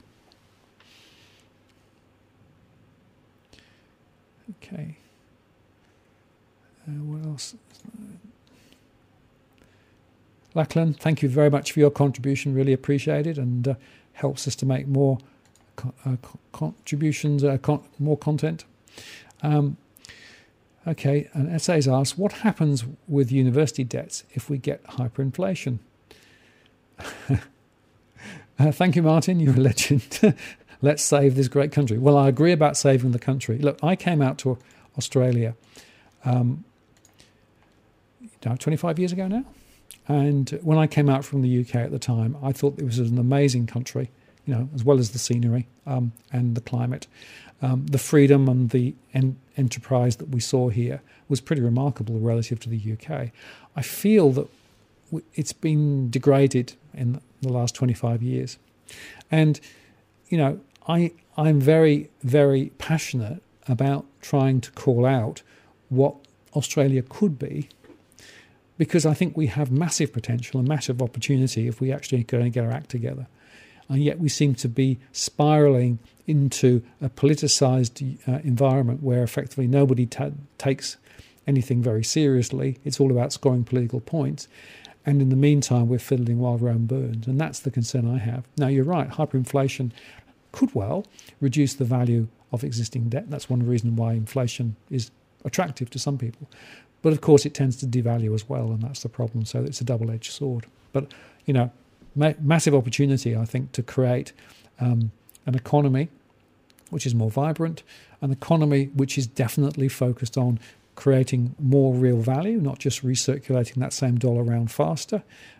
Okay. What else? Lachlan, thank you very much for your contribution. Really appreciate it, and helps us to make more contributions, more content. Okay, and Essays asks, what happens with university debts if we get hyperinflation? Thank you, Martin. You're a legend. Let's save this great country. Well, I agree about saving the country. Look, I came out to Australia 25 years ago now. And when I came out from the UK at the time, I thought it was an amazing country, as well as the scenery and the climate. The freedom and the enterprise that we saw here was pretty remarkable relative to the UK. I feel that it's been degraded in the last 25 years. And, I'm very, very passionate about trying to call out what Australia could be, because I think we have massive potential and massive opportunity if we actually go and get our act together. And yet we seem to be spiralling into a politicised environment where effectively nobody takes anything very seriously. It's all about scoring political points. And in the meantime, we're fiddling while Rome burns. And that's the concern I have. Now, you're right, hyperinflation could well reduce the value of existing debt. That's one reason why inflation is attractive to some people. But of course, it tends to devalue as well, and that's the problem. So it's a double-edged sword. But, massive opportunity, I think, to create an economy which is more vibrant, an economy which is definitely focused on creating more real value, not just recirculating that same dollar around faster.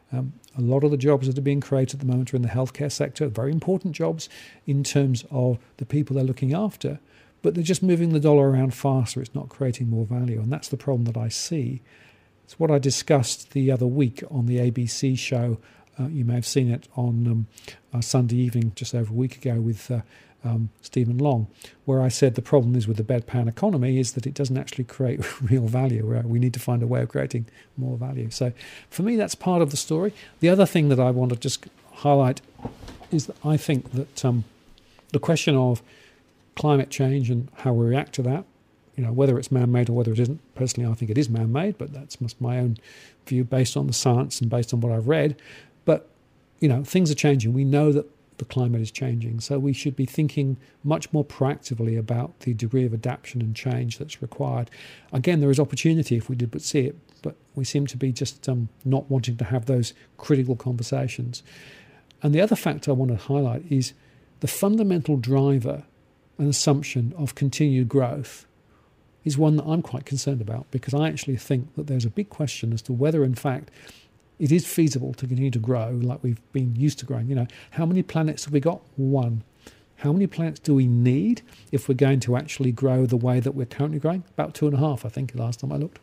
A lot of the jobs that are being created at the moment are in the healthcare sector, very important jobs in terms of the people they're looking after, but they're just moving the dollar around faster. It's not creating more value, and that's the problem that I see. It's what I discussed the other week on the ABC show. You may have seen it on Sunday evening, just over a week ago, with Stephen Long, where I said the problem is with the bedpan economy is that it doesn't actually create real value. We need to find a way of creating more value. So for me, that's part of the story. The other thing that I want to just highlight is that I think that the question of climate change and how we react to that, whether it's man-made or whether it isn't, personally I think it is man-made, but that's my own view based on the science and based on what I've read. But, things are changing. We know that the climate is changing. So we should be thinking much more proactively about the degree of adaptation and change that's required. Again, there is opportunity if we did but see it, but we seem to be just not wanting to have those critical conversations. And the other factor I want to highlight is the fundamental driver and assumption of continued growth is one that I'm quite concerned about, because I actually think that there's a big question as to whether, in fact, it is feasible to continue to grow like we've been used to growing. How many planets have we got? One. How many planets do we need if we're going to actually grow the way that we're currently growing? About 2.5, I think, last time I looked.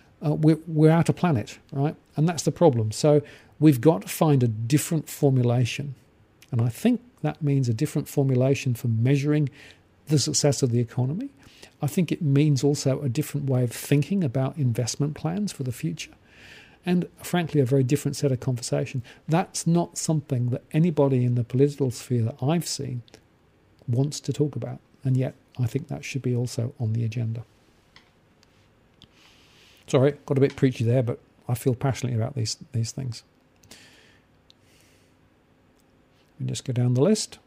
We're out of planet, right? And that's the problem. So we've got to find a different formulation. And I think that means a different formulation for measuring the success of the economy. I think it means also a different way of thinking about investment plans for the future. And frankly, a very different set of conversation. That's not something that anybody in the political sphere that I've seen wants to talk about. And yet, I think that should be also on the agenda. Sorry, got a bit preachy there, but I feel passionately about these things. Let me just go down the list.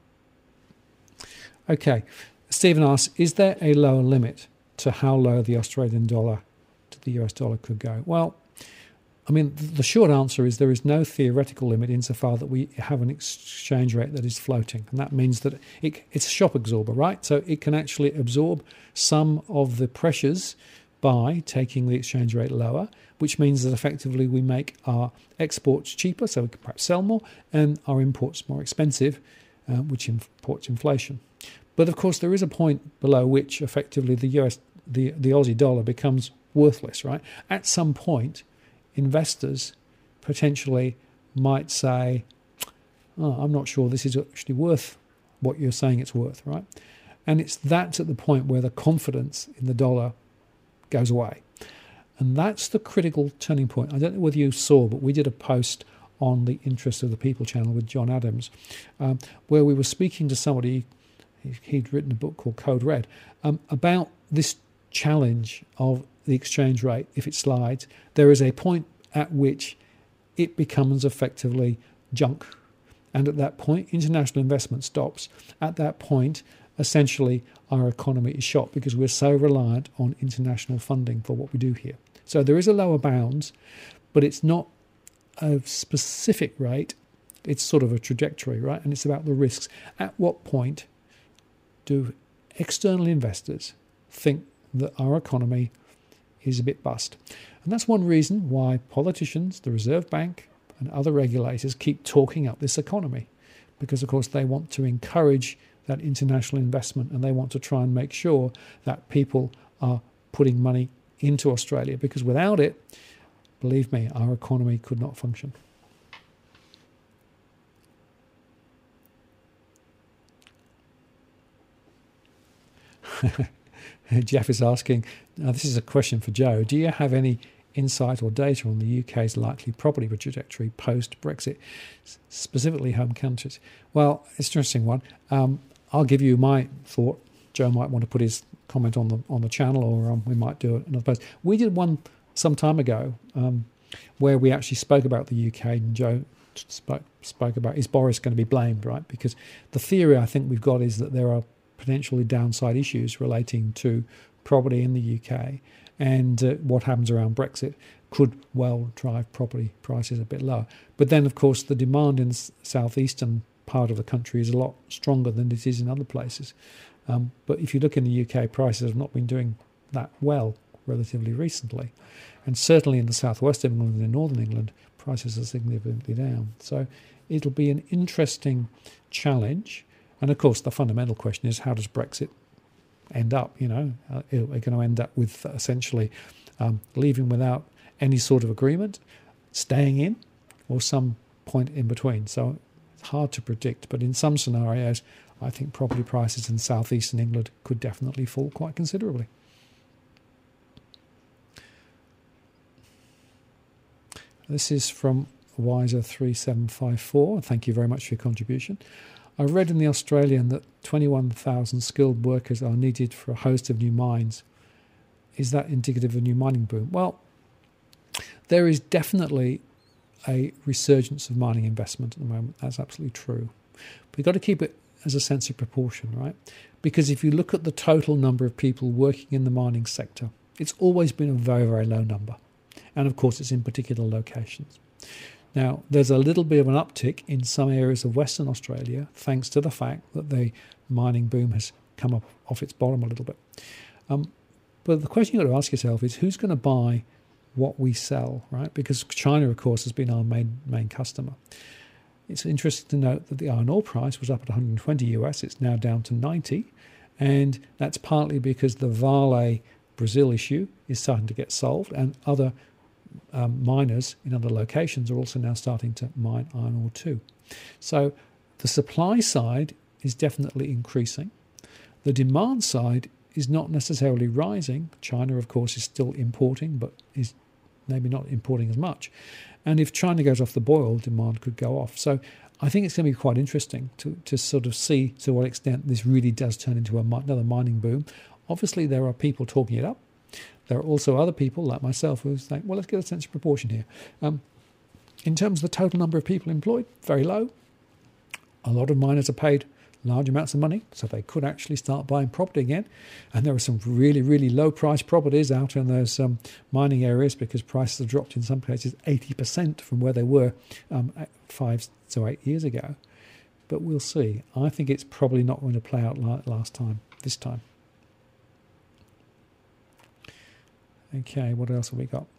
Okay, Stephen asks, is there a lower limit to how low the Australian dollar to the US dollar could go? Well, the short answer is there is no theoretical limit insofar that we have an exchange rate that is floating. And that means that it's a shock absorber, right? So it can actually absorb some of the pressures by taking the exchange rate lower, which means that effectively we make our exports cheaper, so we can perhaps sell more, and our imports more expensive, which imports inflation. But of course, there is a point below which effectively the Aussie dollar becomes worthless, right? At some point, investors potentially might say, I'm not sure this is actually worth what you're saying it's worth, right? And that's at the point where the confidence in the dollar goes away. And that's the critical turning point. I don't know whether you saw, but we did a post on the Interest of the People channel with John Adams, where we were speaking to somebody, he'd written a book called Code Red, about this challenge of the exchange rate. If it slides, there is a point at which it becomes effectively junk. And at that point, international investment stops. At that point, essentially, our economy is shot because we're so reliant on international funding for what we do here. So there is a lower bounds, but it's not a specific rate. It's sort of a trajectory, right? And it's about the risks. At what point do external investors think that our economy is a bit bust? And that's one reason why politicians, the Reserve Bank, and other regulators keep talking up this economy, because, of course, they want to encourage that international investment and they want to try and make sure that people are putting money into Australia, because without it, believe me, our economy could not function. Jeff is asking, this is a question for Joe, do you have any insight or data on the UK's likely property trajectory post-Brexit, specifically home countries? Well, it's an interesting one. I'll give you my thought. Joe might want to put his comment on the channel, or we might do it another post. We did one some time ago where we actually spoke about the UK, and Joe spoke about, is Boris going to be blamed, right? Because the theory I think we've got is that there are potentially downside issues relating to property in the UK, and what happens around Brexit could well drive property prices a bit lower. But then, of course, the demand in the southeastern part of the country is a lot stronger than it is in other places. But if you look in the UK, prices have not been doing that well relatively recently. And certainly in the southwest of England and in northern England, prices are significantly down. So it'll be an interesting challenge. And, of course, the fundamental question is, how does Brexit end up? We're going to end up with essentially leaving without any sort of agreement, staying in, or some point in between. So it's hard to predict. But in some scenarios, I think property prices in southeastern England could definitely fall quite considerably. This is from Wiser3754. Thank you very much for your contribution. I read in the Australian that 21,000 skilled workers are needed for a host of new mines. Is that indicative of a new mining boom? Well, there is definitely a resurgence of mining investment at the moment. That's absolutely true. But you've got to keep it as a sense of proportion, right? Because if you look at the total number of people working in the mining sector, it's always been a very, very low number. And, of course, it's in particular locations. Now, there's a little bit of an uptick in some areas of Western Australia thanks to the fact that the mining boom has come up off its bottom a little bit. But the question you've got to ask yourself is, who's going to buy what we sell, right? Because China, of course, has been our main customer. It's interesting to note that the iron ore price was up at 120 US. It's now down to 90. And that's partly because the Vale Brazil issue is starting to get solved, and other miners in other locations are also now starting to mine iron ore too. So the supply side is definitely increasing. The demand side is not necessarily rising. China, of course, is still importing, but is maybe not importing as much. And if China goes off the boil, demand could go off. So I think it's going to be quite interesting to sort of see to what extent this really does turn into another mining boom. Obviously, there are people talking it up. There are also other people like myself who think, well, let's get a sense of proportion here. In terms of the total number of people employed, very low. A lot of miners are paid large amounts of money, so they could actually start buying property again. And there are some really, really low-priced properties out in those mining areas, because prices have dropped in some cases 80% from where they were 5 to 8 years ago. But we'll see. I think it's probably not going to play out like this time. Okay, what else have we got?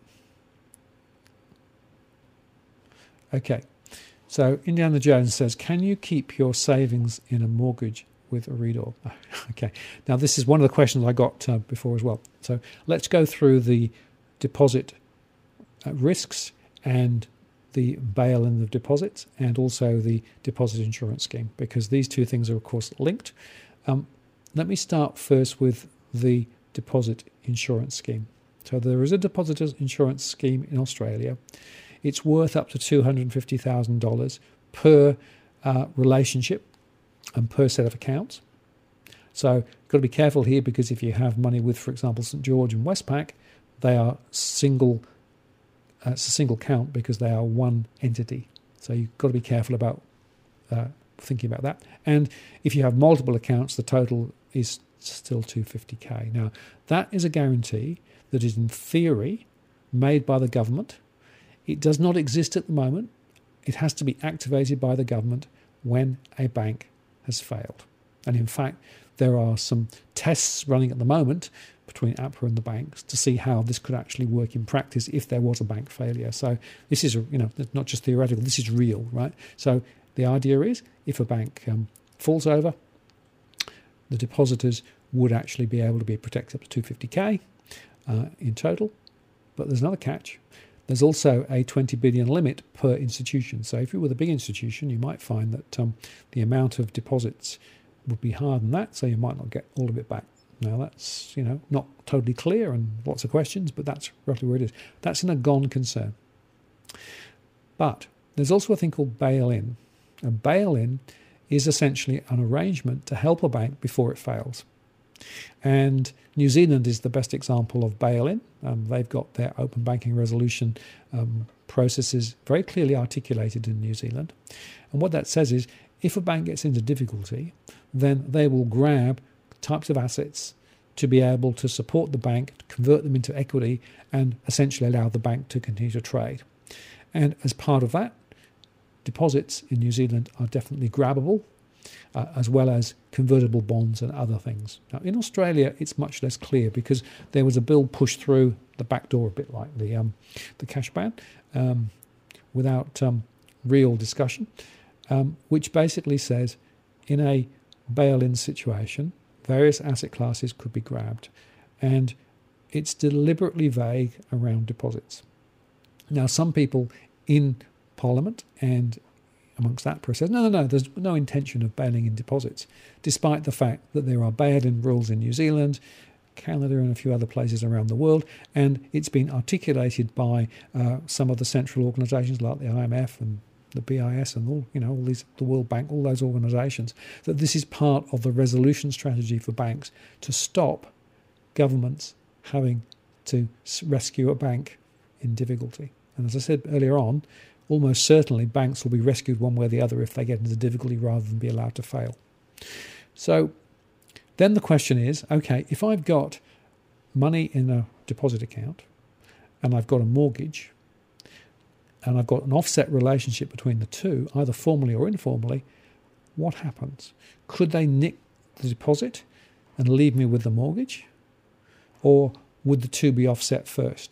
Okay, so Indiana Jones says, can you keep your savings in a mortgage with Ooredoo? Okay, now this is one of the questions I got before as well. So let's go through the deposit risks and the bail-in of deposits, and also the deposit insurance scheme, because these two things are, of course, linked. Let me start first with the deposit insurance scheme. So there is a depositors insurance scheme in Australia. It's worth up to $250,000 per relationship and per set of accounts. So you've got to be careful here, because if you have money with, for example, St George and Westpac, they are single it's a single count because they are one entity. So you've got to be careful about thinking about that. And if you have multiple accounts, the total is still 250k. Now, that is a guarantee that is in theory made by the government. It does not exist at the moment. It has to be activated by the government when a bank has failed. And in fact, there are some tests running at the moment between APRA and the banks to see how this could actually work in practice if there was a bank failure. So this is, not just theoretical, this is real, right? So the idea is if a bank falls over, the depositors would actually be able to be protected up to 250k in total. But there's another catch. There's also a 20 billion limit per institution. So if you were a big institution, you might find that the amount of deposits would be higher than that, so you might not get all of it back. Now that's, not totally clear and lots of questions, but that's roughly where it is. That's an gone concern. But there's also a thing called bail-in. A bail-in is essentially an arrangement to help a bank before it fails. And New Zealand is the best example of bail-in. They've got their open banking resolution processes very clearly articulated in New Zealand. And what that says is if a bank gets into difficulty, then they will grab types of assets to be able to support the bank, convert them into equity, and essentially allow the bank to continue to trade. And as part of that, deposits in New Zealand are definitely grabbable, as well as convertible bonds and other things. Now, in Australia, it's much less clear because there was a bill pushed through the back door, a bit like the cash ban, without real discussion, which basically says in a bail-in situation, various asset classes could be grabbed, and it's deliberately vague around deposits. Now, some people in Parliament and amongst that process, no, there's no intention of bailing in deposits, despite the fact that there are bail-in rules in New Zealand, Canada and a few other places around the world, and it's been articulated by some of the central organisations like the IMF and the BIS and all these, the World Bank, all those organisations, that this is part of the resolution strategy for banks to stop governments having to rescue a bank in difficulty. And as I said earlier on, almost certainly banks will be rescued one way or the other if they get into difficulty rather than be allowed to fail. So then the question is, okay, if I've got money in a deposit account and I've got a mortgage and I've got an offset relationship between the two, either formally or informally, what happens? Could they nick the deposit and leave me with the mortgage? Or would the two be offset first?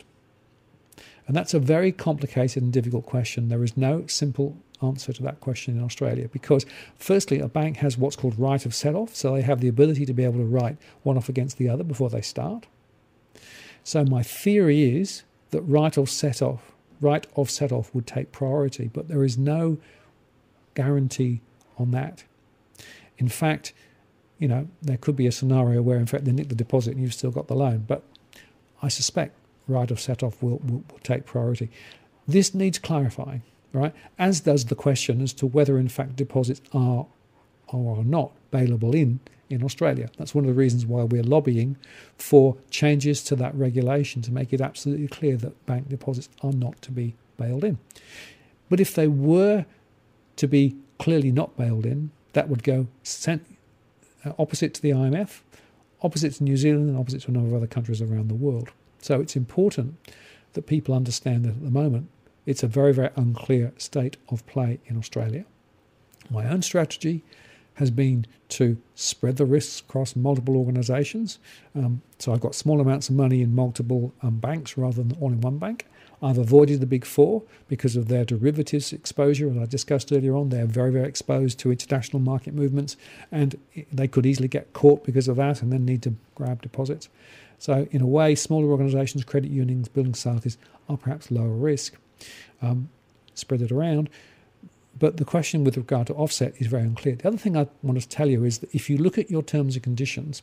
And that's a very complicated and difficult question. There is no simple answer to that question in Australia because, firstly, a bank has what's called right of set-off, so they have the ability to be able to write one off against the other before they start. So my theory is that right of set-off would take priority, but there is no guarantee on that. In fact, there could be a scenario where, in fact, they nick the deposit and you've still got the loan, but I suspect right of set-off will take priority. This needs clarifying, right? As does the question as to whether, in fact, deposits are or are not bailable in Australia. That's one of the reasons why we're lobbying for changes to that regulation to make it absolutely clear that bank deposits are not to be bailed in. But if they were to be clearly not bailed in, that would go opposite to the IMF, opposite to New Zealand, and opposite to a number of other countries around the world. So it's important that people understand that at the moment it's a very, very unclear state of play in Australia. My own strategy has been to spread the risks across multiple organisations. So I've got small amounts of money in multiple banks rather than all in one bank. I've avoided the big four because of their derivatives exposure, as I discussed earlier on. They're very, very exposed to international market movements, and they could easily get caught because of that and then need to grab deposits. So in a way, smaller organisations, credit unions, building societies are perhaps lower risk. Spread it around. But the question with regard to offset is very unclear. The other thing I want to tell you is that if you look at your terms and conditions,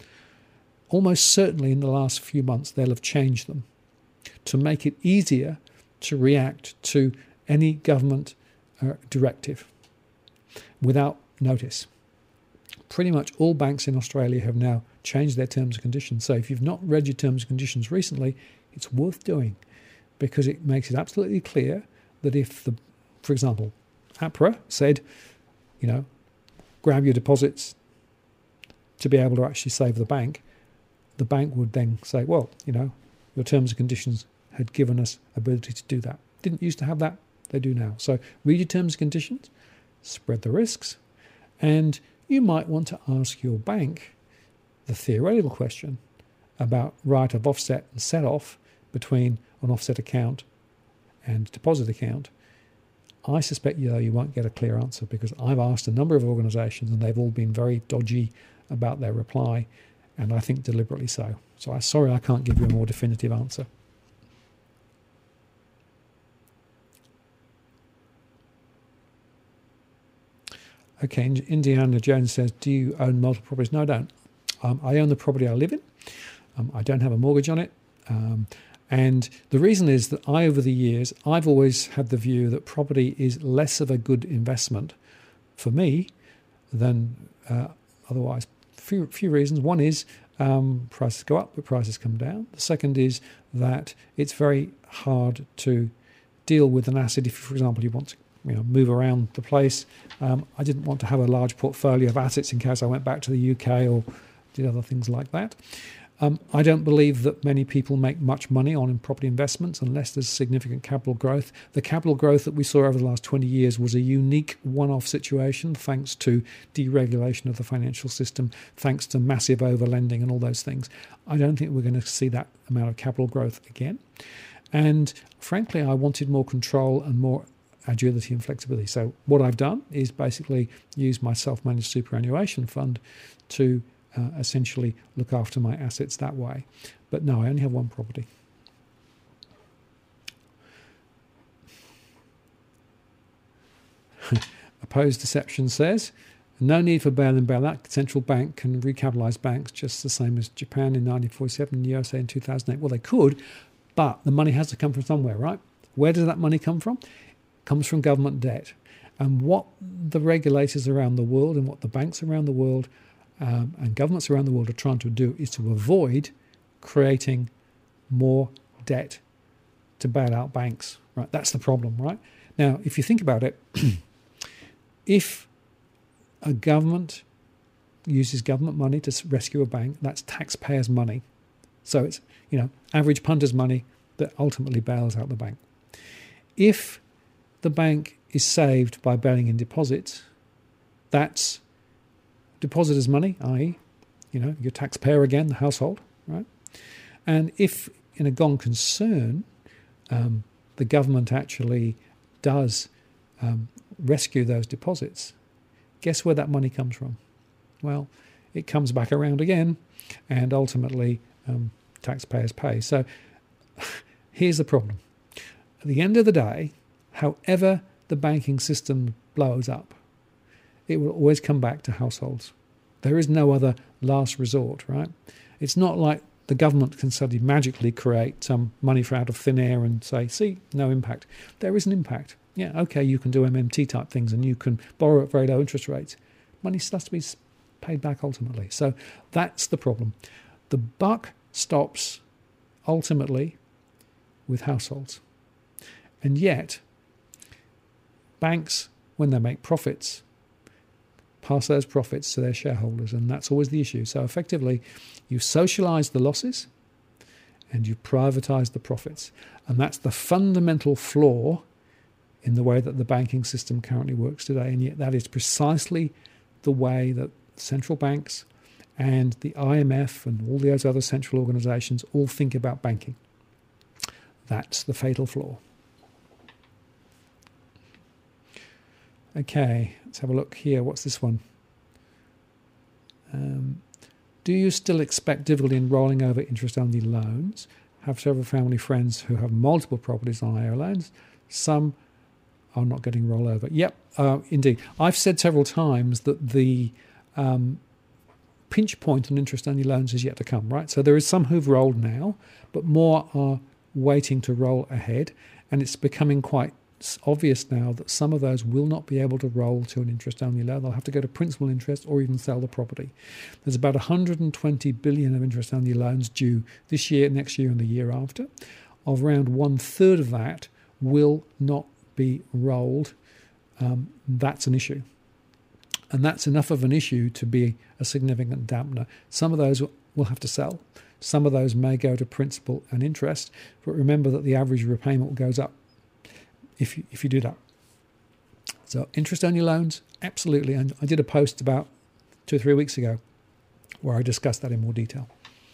almost certainly in the last few months they'll have changed them to make it easier to react to any government directive without notice. Pretty much all banks in Australia have now changed their terms and conditions. So if you've not read your terms and conditions recently, it's worth doing, because it makes it absolutely clear that if, for example, APRA said, grab your deposits to be able to actually save the bank would then say, well, your terms and conditions had given us ability to do that. Didn't used to have that, they do now. So read your terms and conditions, spread the risks, and you might want to ask your bank the theoretical question about right of offset and set off between an offset account and deposit account. I suspect you won't get a clear answer, because I've asked a number of organisations and they've all been very dodgy about their reply, and I think deliberately so. So I'm sorry I can't give you a more definitive answer. Okay, Indiana Jones says, do you own multiple properties? No, I don't. I own the property I live in. I don't have a mortgage on it. And the reason is that over the years, I've always had the view that property is less of a good investment for me than otherwise. Few reasons. One is prices go up, but prices come down. The second is that it's very hard to deal with an asset if, for example, you want to move around the place. I didn't want to have a large portfolio of assets in case I went back to the UK or did other things like that. I don't believe that many people make much money on property investments unless there's significant capital growth. The capital growth that we saw over the last 20 years was a unique one-off situation, thanks to deregulation of the financial system, thanks to massive overlending and all those things. I don't think we're going to see that amount of capital growth again. And frankly, I wanted more control and more agility and flexibility. So what I've done is basically use my self-managed superannuation fund to essentially look after my assets that way. But no, I only have one property. Opposed Deception says, no need for bail in, bail out. Central bank can recapitalise banks just the same as Japan in 1947 and the USA in 2008. Well, they could, but the money has to come from somewhere, right? Where does that money come from? It comes from government debt. And what the regulators around the world and what the banks around the world and governments around the world are trying to do is to avoid creating more debt to bail out banks. Right? That's the problem, right? Now, if you think about it, if a government uses government money to rescue a bank, that's taxpayers' money. So it's, average punter's money that ultimately bails out the bank. If the bank is saved by bailing in deposits, that's depositors' money, i.e., your taxpayer again, the household, right? And if in a gone concern, the government actually does rescue those deposits, guess where that money comes from? Well, it comes back around again, and ultimately taxpayers pay. So here's the problem. At the end of the day, however the banking system blows up, it will always come back to households. There is no other last resort, right? It's not like the government can suddenly magically create some money out of thin air and say, see, no impact. There is an impact. Yeah, okay, you can do MMT type things and you can borrow at very low interest rates. Money still has to be paid back ultimately. So that's the problem. The buck stops ultimately with households. And yet, banks, when they make profits, pass those profits to their shareholders, and that's always the issue. So effectively, you socialise the losses and you privatise the profits. And that's the fundamental flaw in the way that the banking system currently works today. And yet that is precisely the way that central banks and the IMF and all those other central organisations all think about banking. That's the fatal flaw. Okay, let's have a look here. What's this one? Do you still expect difficulty in rolling over interest-only loans? Have several family friends who have multiple properties on IO loans. Some are not getting rollover. Yep, indeed. I've said several times that the pinch point on interest-only loans is yet to come, right? So there is some who've rolled now, but more are waiting to roll ahead, and it's becoming quite obvious now that some of those will not be able to roll to an interest-only loan. They'll have to go to principal interest or even sell the property. There's about 120 billion of interest-only loans due this year, next year, and the year after. of around 1/3 of that will not be rolled, that's an issue. And that's enough of an issue to be a significant dampener. Some of those will have to sell. Some of those may go to principal and interest. But remember that the average repayment goes up if you do that. So interest-only loans, absolutely. And I did a post about 2 or 3 weeks ago where I discussed that in more detail.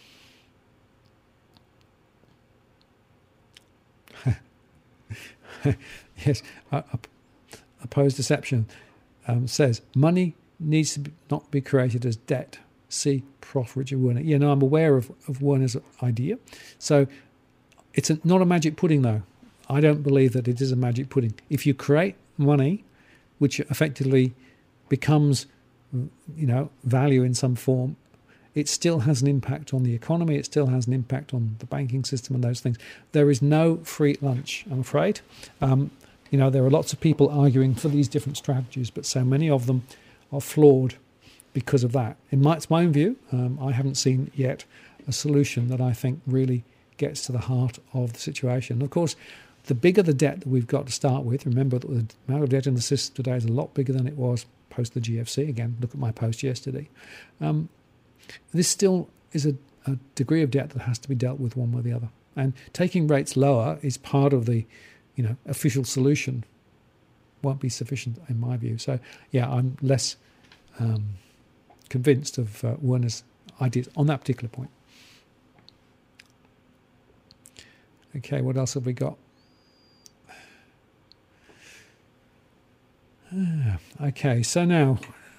Yes, Opposed Deception says, money needs to not be created as debt. See Prof. Richard Werner. Yeah, no, I'm aware of Werner's idea. So it's not a magic pudding, though. I don't believe that it is a magic pudding. If you create money, which effectively becomes, value in some form, it still has an impact on the economy. It still has an impact on the banking system and those things. There is no free lunch, I'm afraid. There are lots of people arguing for these different strategies, but so many of them are flawed because of that. It's my own view. I haven't seen yet a solution that I think really gets to the heart of the situation. And of course, the bigger the debt that we've got to start with, remember that the amount of debt in the system today is a lot bigger than it was post the GFC. Again, look at my post yesterday. This still is a degree of debt that has to be dealt with one way or the other. And taking rates lower is part of the official solution. Won't be sufficient in my view. So, yeah, I'm less convinced of Werner's ideas on that particular point. Okay, what else have we got? Okay, so now,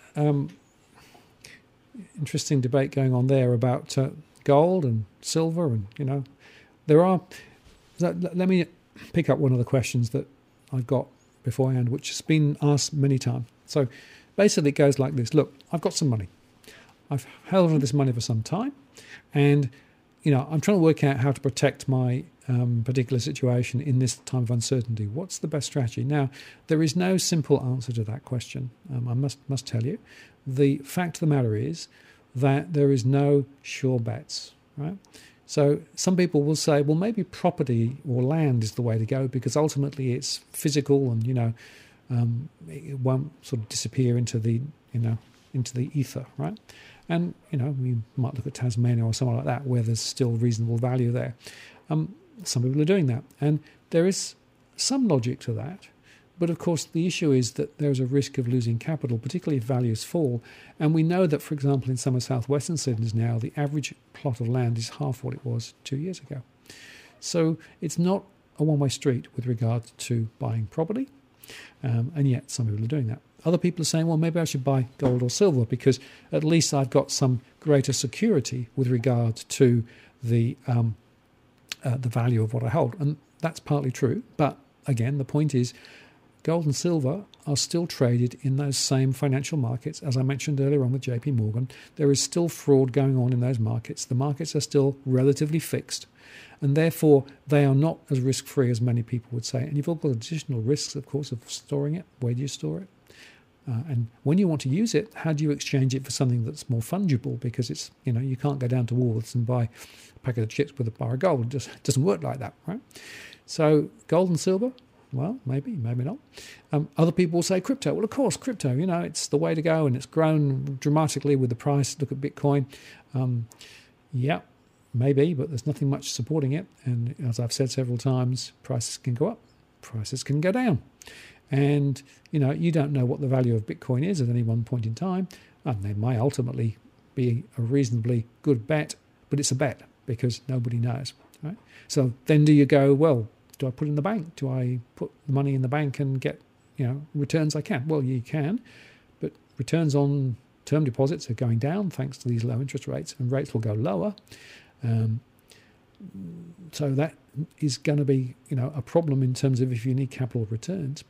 interesting debate going on there about gold and silver, and there are. Let me pick up one of the questions that I've got beforehand, which has been asked many times. So basically, it goes like this: look, I've got some money. I've held on to this money for some time, and I'm trying to work out how to protect my particular situation in this time of uncertainty. What's the best strategy? Now, there is no simple answer to that question. I must tell you. The fact of the matter is that there is no sure bets, right? So some people will say, well, maybe property or land is the way to go because ultimately it's physical and, it won't sort of disappear into the ether, right? And, we might look at Tasmania or somewhere like that where there's still reasonable value there. Some people are doing that. And there is some logic to that. But of course, the issue is that there's a risk of losing capital, particularly if values fall. And we know that, for example, in some of southwestern cities now, the average plot of land is half what it was 2 years ago. So it's not a one-way street with regard to buying property. And yet some people are doing that. Other people are saying, well, maybe I should buy gold or silver because at least I've got some greater security with regard to the value of what I hold. And that's partly true. But again, the point is gold and silver are still traded in those same financial markets. As I mentioned earlier on with JP Morgan, there is still fraud going on in those markets. The markets are still relatively fixed. And therefore, they are not as risk-free as many people would say. And you've all got additional risks, of course, of storing it. Where do you store it? And when you want to use it, how do you exchange it for something that's more fungible? Because it's, you can't go down to Woolworths and buy a packet of chips with a bar of gold. It just doesn't work like that, right? So gold and silver, well, maybe not. Other people will say crypto. Well, of course, crypto, it's the way to go and it's grown dramatically with the price. Look at Bitcoin. Yeah, maybe, but there's nothing much supporting it. And as I've said several times, prices can go up, prices can go down. And, you don't know what the value of Bitcoin is at any one point in time. And they might ultimately be a reasonably good bet, but it's a bet because nobody knows, right? So then do you go, well, do I put it in the bank? Do I put the money in the bank and get, returns I can? Well, you can, but returns on term deposits are going down thanks to these low interest rates, and rates will go lower. So that is going to be, a problem in terms of if you need capital returns.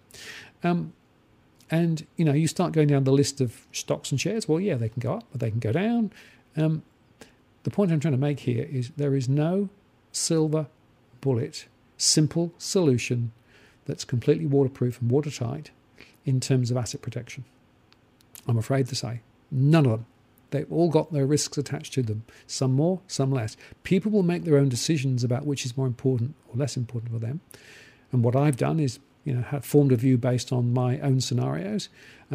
And, you start going down the list of stocks and shares. Well, yeah, they can go up, but they can go down. The point I'm trying to make here is there is no silver bullet, simple solution that's completely waterproof and watertight in terms of asset protection. I'm afraid to say, none of them. They've all got their risks attached to them, some more, some less. People will make their own decisions about which is more important or less important for them. And what I've done is, have formed a view based on my own scenarios.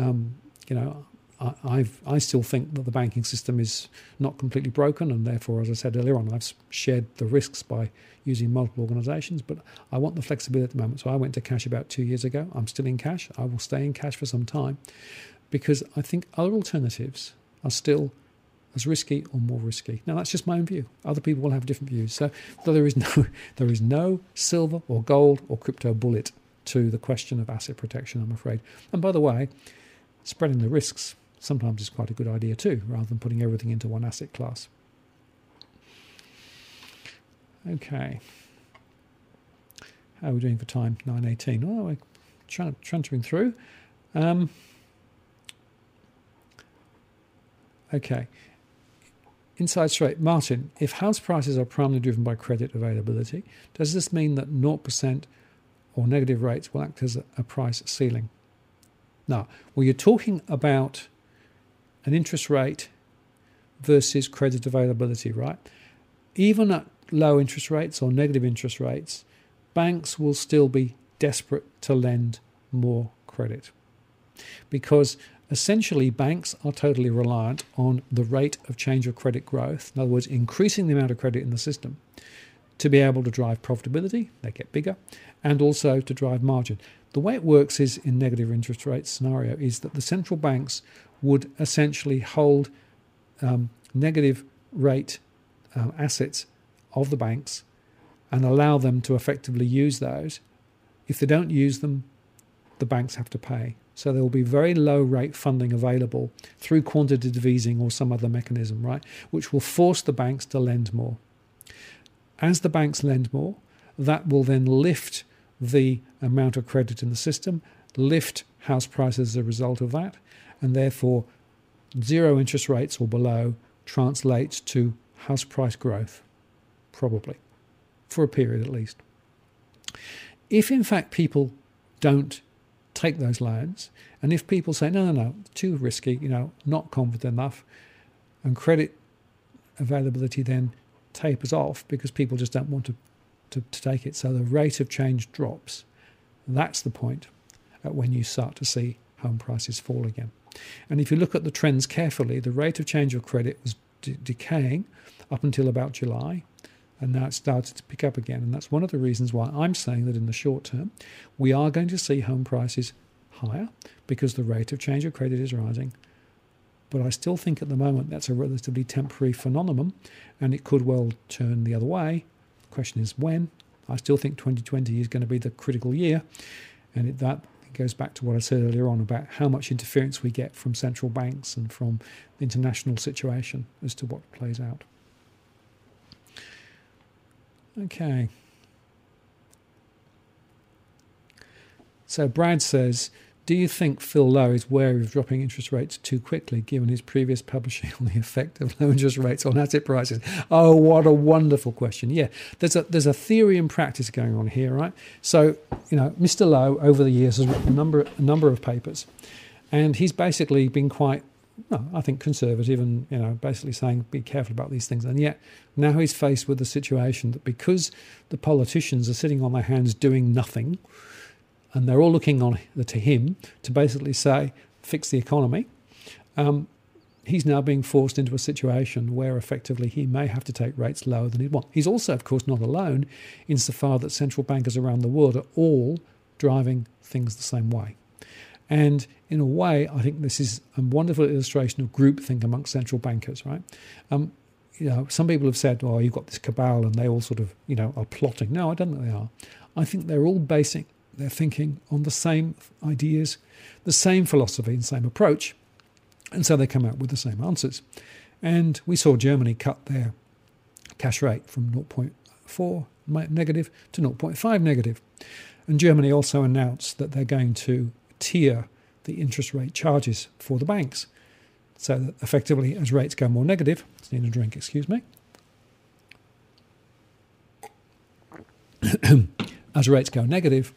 I still think that the banking system is not completely broken, and therefore, as I said earlier on, I've shared the risks by using multiple organisations, but I want the flexibility at the moment. So I went to cash about 2 years ago. I'm still in cash. I will stay in cash for some time because I think other alternatives are still as risky or more risky. Now, that's just my own view. Other people will have different views. So there is no silver or gold or crypto bullet to the question of asset protection, I'm afraid. And by the way, spreading the risks sometimes is quite a good idea too, rather than putting everything into one asset class. Okay. How are we doing for time? 9:18. Oh, we're chuntering through. Okay. Inside straight. Martin, if house prices are primarily driven by credit availability, does this mean that 0% or negative rates will act as a price ceiling? Now, well, you're talking about an interest rate versus credit availability, right? Even at low interest rates or negative interest rates, banks will still be desperate to lend more credit because essentially banks are totally reliant on the rate of change of credit growth, in other words, increasing the amount of credit in the system to be able to drive profitability, they get bigger, and also to drive margin. The way it works is in negative interest rate scenario is that the central banks would essentially hold negative rate assets of the banks and allow them to effectively use those. If they don't use them, the banks have to pay. So there will be very low rate funding available through quantitative easing or some other mechanism, right, which will force the banks to lend more. As the banks lend more, that will then lift the amount of credit in the system, lift house prices as a result of that, and therefore zero interest rates or below translates to house price growth, probably, for a period at least. If in fact people don't take those loans, and if people say, no, too risky, not confident enough, and credit availability then tapers off because people just don't want to take it, so the rate of change drops, that's the point at when you start to see home prices fall again. And if you look at the trends carefully, the rate of change of credit was decaying up until about July, and now it's started to pick up again. And that's one of the reasons why I'm saying that in the short term, we are going to see home prices higher because the rate of change of credit is rising. But I still think at the moment that's a relatively temporary phenomenon, and it could well turn the other way. The question is when. I still think 2020 is going to be the critical year, and that goes back to what I said earlier on about how much interference we get from central banks and from the international situation as to what plays out. Okay. So Brad says, do you think Phil Lowe is wary of dropping interest rates too quickly given his previous publishing on the effect of low interest rates on asset prices? Oh, what a wonderful question. Yeah, there's a theory and practice going on here, right? So, Mr. Lowe over the years has written a number of papers, and he's basically been quite, I think, conservative and, basically saying be careful about these things. And yet now he's faced with the situation that because the politicians are sitting on their hands doing nothing, and they're all looking on to him to basically say, fix the economy, he's now being forced into a situation where effectively he may have to take rates lower than he'd want. He's also, of course, not alone insofar that central bankers around the world are all driving things the same way. And in a way, I think this is a wonderful illustration of groupthink amongst central bankers, right? Some people have said, oh, you've got this cabal and they all sort of, are plotting. No, I don't think they are. I think they're all basing their thinking on the same ideas, the same philosophy and same approach, and so they come out with the same answers. And we saw Germany cut their cash rate from 0.4 negative to 0.5 negative. And Germany also announced that they're going to tier the interest rate charges for the banks, so that effectively as rates go more negative, just need a drink, excuse me, as rates go negative,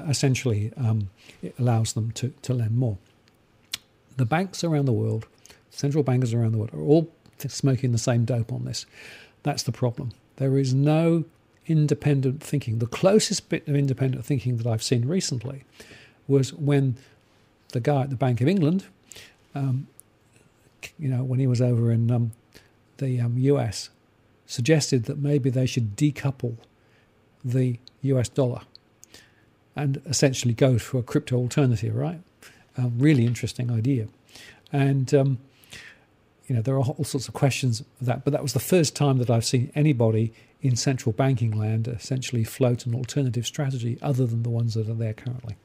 essentially it allows them to lend more. The banks around the world central bankers around the world, are all smoking the same dope on this. That's the problem. There is no independent thinking. The closest bit of independent thinking that I've seen recently was when the guy at the Bank of England, when he was over in the US, suggested that maybe they should decouple the US dollar and essentially go for a crypto alternative, right? A really interesting idea. And, there are all sorts of questions of that, but that was the first time that I've seen anybody in central banking land essentially float an alternative strategy other than the ones that are there currently.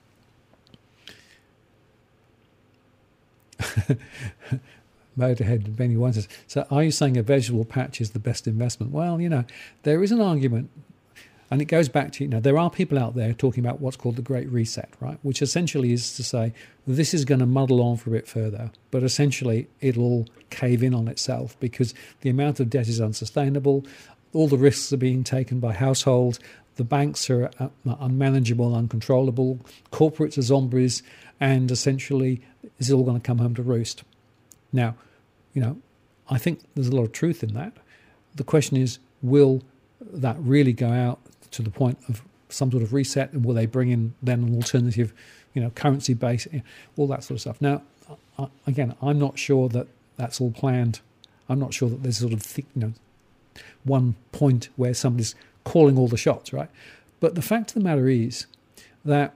Motorhead Benny wonders, so are you saying a vegetable patch is the best investment? Well, there is an argument, and it goes back to, there are people out there talking about what's called the Great Reset, right? Which essentially is to say, this is going to muddle on for a bit further, but essentially it'll cave in on itself because the amount of debt is unsustainable, all the risks are being taken by households, the banks are unmanageable, uncontrollable, corporates are zombies, and essentially it's all going to come home to roost. Now, I think there's a lot of truth in that. The question is, will that really go out to the point of some sort of reset, and will they bring in then an alternative, currency base, all that sort of stuff? Now, again, I'm not sure that that's all planned. I'm not sure that there's sort of one point where somebody's calling all the shots, right? But the fact of the matter is that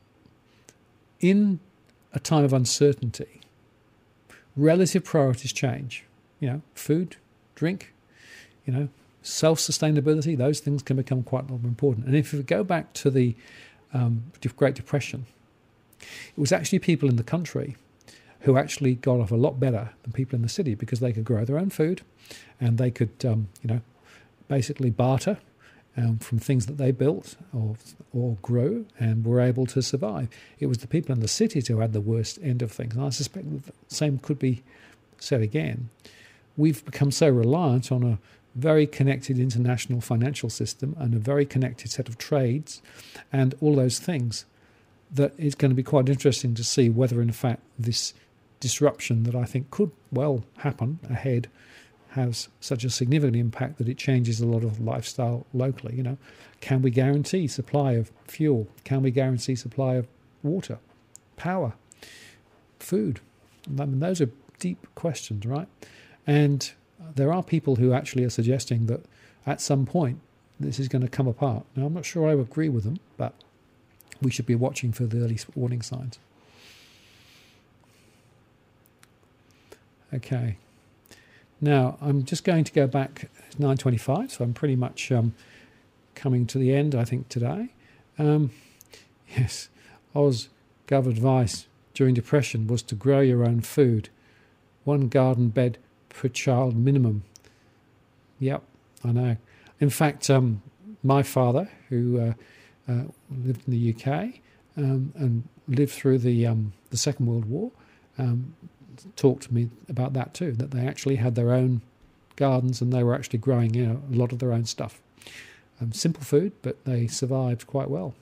in a time of uncertainty, relative priorities change. Food, drink, self-sustainability, those things can become quite more important. And if we go back to the Great Depression, it was actually people in the country who actually got off a lot better than people in the city because they could grow their own food and they could, basically barter from things that they built or grew and were able to survive. It was the people in the cities who had the worst end of things. And I suspect the same could be said again. We've become so reliant on a very connected international financial system and a very connected set of trades and all those things that it's going to be quite interesting to see whether, in fact, this disruption that I think could well happen ahead has such a significant impact that it changes a lot of lifestyle locally. Can we guarantee supply of fuel? Can we guarantee supply of water, power, food? I mean, those are deep questions, right? And there are people who actually are suggesting that at some point this is going to come apart. Now, I'm not sure I agree with them, but we should be watching for the early warning signs. Okay. Now, I'm just going to go back 9:25, so I'm pretty much coming to the end, I think, today. Yes, Oz Gov advice during Depression was to grow your own food. 1 garden bed per child minimum. Yep, I know. In fact, my father, who lived in the UK and lived through the Second World War, talked to me about that too, that they actually had their own gardens and they were actually growing a lot of their own stuff. Simple food, but they survived quite well.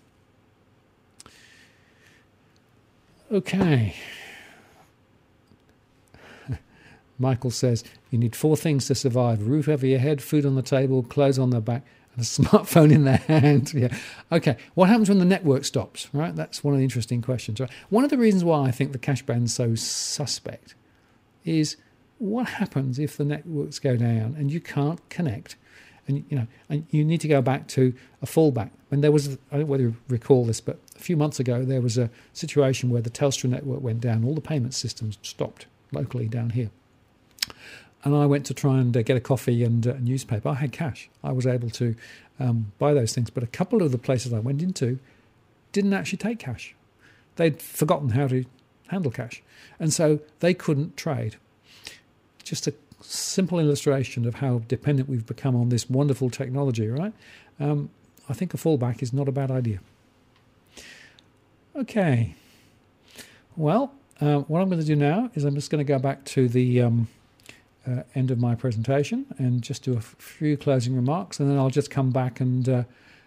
Okay. Michael says, you need 4 things to survive: roof over your head, food on the table, clothes on their back, and a smartphone in their hand. Yeah. Okay. What happens when the network stops? Right. That's one of the interesting questions. Right. One of the reasons why I think the cash ban's so suspect is what happens if the networks go down and you can't connect, and and you need to go back to a fallback. When there was, I don't know whether you recall this, but a few months ago there was a situation where the Telstra network went down, all the payment systems stopped locally down here. And I went to try and get a coffee and a newspaper. I had cash. I was able to buy those things. But a couple of the places I went into didn't actually take cash. They'd forgotten how to handle cash. And so they couldn't trade. Just a simple illustration of how dependent we've become on this wonderful technology, right? I think a fallback is not a bad idea. Okay. Well, what I'm going to do now is I'm just going to go back to the end of my presentation and just do a few closing remarks, and then I'll just come back and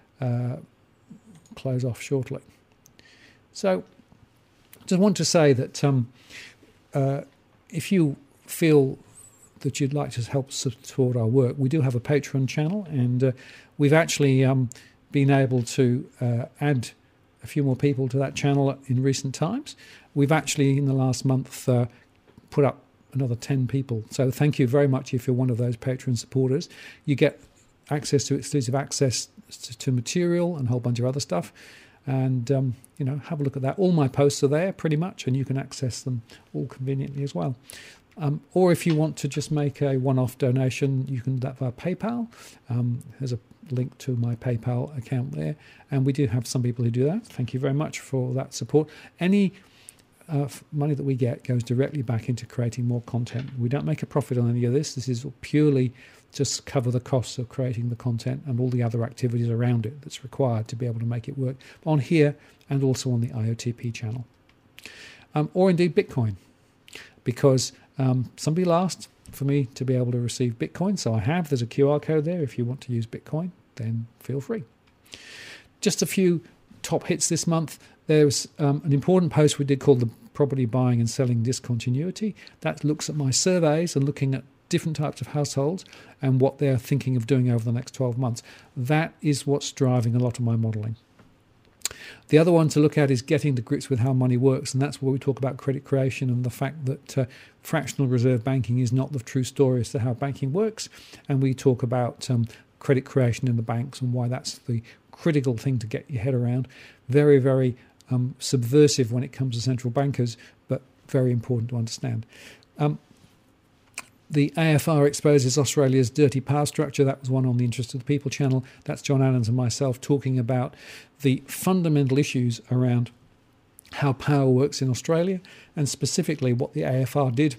close off shortly. So just want to say that if you feel that you'd like to help support our work, we do have a Patreon channel, and we've actually been able to add a few more people to that channel in recent times. We've actually, in the last month, put up another 10 people. So thank you very much if you're one of those Patreon supporters. You get exclusive access to material and a whole bunch of other stuff. And, have a look at that. All my posts are there pretty much, and you can access them all conveniently as well. Or if you want to just make a one-off donation, you can do that via PayPal. There's a link to my PayPal account there. And we do have some people who do that. Thank you very much for that support. Any money that we get goes directly back into creating more content. We don't make a profit on any of this. This is purely just cover the costs of creating the content and all the other activities around it that's required to be able to make it work on here and also on the IOTP channel. Or indeed Bitcoin, because somebody asked for me to be able to receive Bitcoin, so I have. There's a QR code there. If you want to use Bitcoin, then feel free. Just a few top hits this month. There's an important post we did called the Property Buying and Selling Discontinuity. That looks at my surveys and looking at different types of households and what they're thinking of doing over the next 12 months. That is what's driving a lot of my modelling. The other one to look at is getting to grips with how money works, and that's where we talk about credit creation and the fact that fractional reserve banking is not the true story as to how banking works, and we talk about credit creation in the banks and why that's the critical thing to get your head around. Very, very subversive when it comes to central bankers, but very important to understand. The AFR exposes Australia's dirty power structure. That was one on the Interest of the People channel. That's John Adams and myself talking about the fundamental issues around how power works in Australia, and specifically what the AFR did.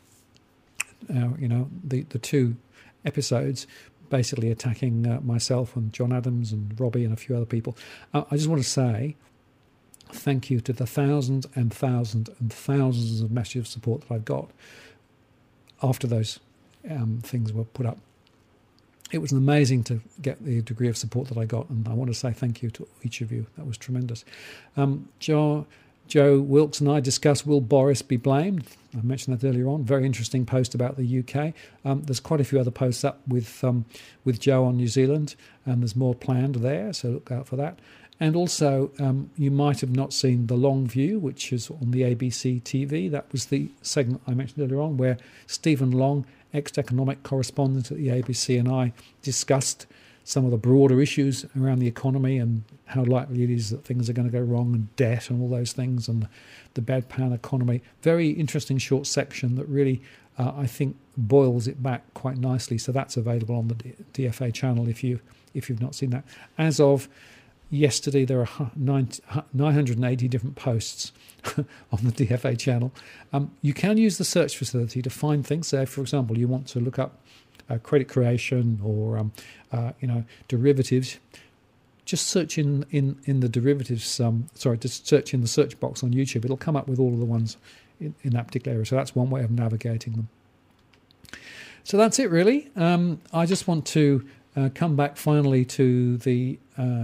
The two episodes basically attacking myself and John Adams and Robbie and a few other people. I just want to say thank you to the thousands and thousands and thousands of messages of support that I've got after those things were put up. It was amazing to get the degree of support that I got, and I want to say thank you to each of you. That was tremendous. Joe Wilkes and I discussed, will Boris be blamed? I mentioned that earlier on. Very interesting post about the UK. There's quite a few other posts up with Joe on New Zealand, and there's more planned there, so look out for that. And also, you might have not seen The Long View, which is on the ABC TV. That was the segment I mentioned earlier on, where Stephen Long, ex-economic correspondent at the ABC, and I discussed some of the broader issues around the economy and how likely it is that things are going to go wrong, and debt and all those things, and the bad pound economy. Very interesting short section that really, I think, boils it back quite nicely. So that's available on the DFA channel if you've not seen that. As of yesterday, there are 980 different posts on the DFA channel. You can use the search facility to find things. So, for example, you want to look up credit creation or derivatives. Just search in the derivatives. Just search in the search box on YouTube. It'll come up with all of the ones in that particular area. So that's one way of navigating them. So that's it, really. I just want to come back finally to the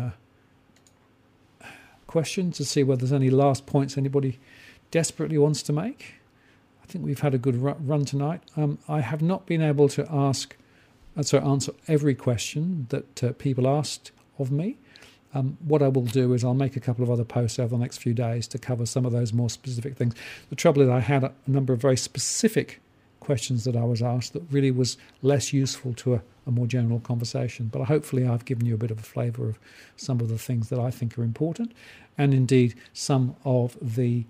question to see whether there's any last points anybody desperately wants to make. I think we've had a good run tonight. I have not been able to answer every question that people asked of me. What I will do is I'll make a couple of other posts over the next few days to cover some of those more specific things. The trouble is I had a number of very specific questions that I was asked that really was less useful to a more general conversation. But hopefully I've given you a bit of a flavour of some of the things that I think are important, and indeed some of the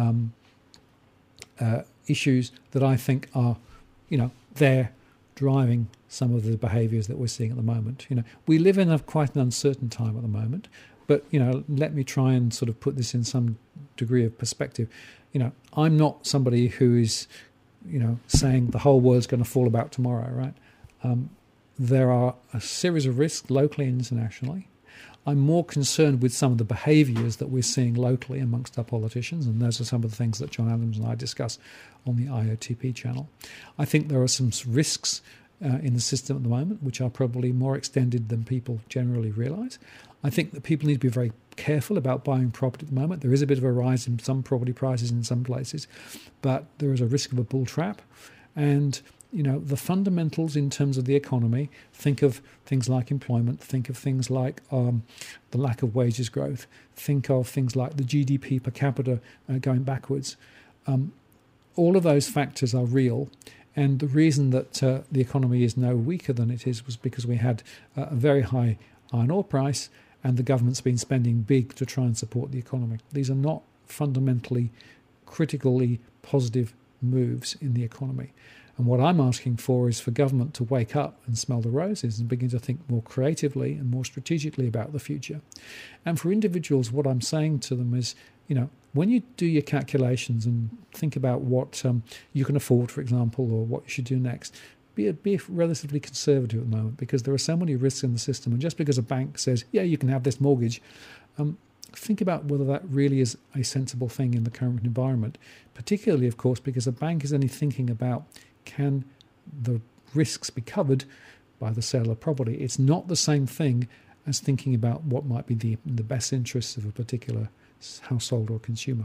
issues that I think are, they're driving some of the behaviours that we're seeing at the moment. We live in quite an uncertain time at the moment, but, let me try and sort of put this in some degree of perspective. I'm not somebody who is, saying the whole world's going to fall about tomorrow, right? There are a series of risks locally and internationally. I'm more concerned with some of the behaviours that we're seeing locally amongst our politicians, and those are some of the things that John Adams and I discuss on the IOTP channel. I think there are some risks in the system at the moment which are probably more extended than people generally realise. I think that people need to be very careful about buying property at the moment. There is a bit of a rise in some property prices in some places, but there is a risk of a bull trap. And the fundamentals in terms of the economy, think of things like employment, think of things like the lack of wages growth, think of things like the GDP per capita going backwards. All of those factors are real. And the reason that the economy is no weaker than it is was because we had a very high iron ore price, and the government's been spending big to try and support the economy. These are not fundamentally, critically positive moves in the economy. And what I'm asking for is for government to wake up and smell the roses and begin to think more creatively and more strategically about the future. And for individuals, what I'm saying to them is, when you do your calculations and think about what you can afford, for example, or what you should do next, be relatively conservative at the moment, because there are so many risks in the system. And just because a bank says, yeah, you can have this mortgage, think about whether that really is a sensible thing in the current environment, particularly, of course, because a bank is only thinking about, can the risks be covered by the sale of property? It's not the same thing as thinking about what might be the best interests of a particular household or consumer.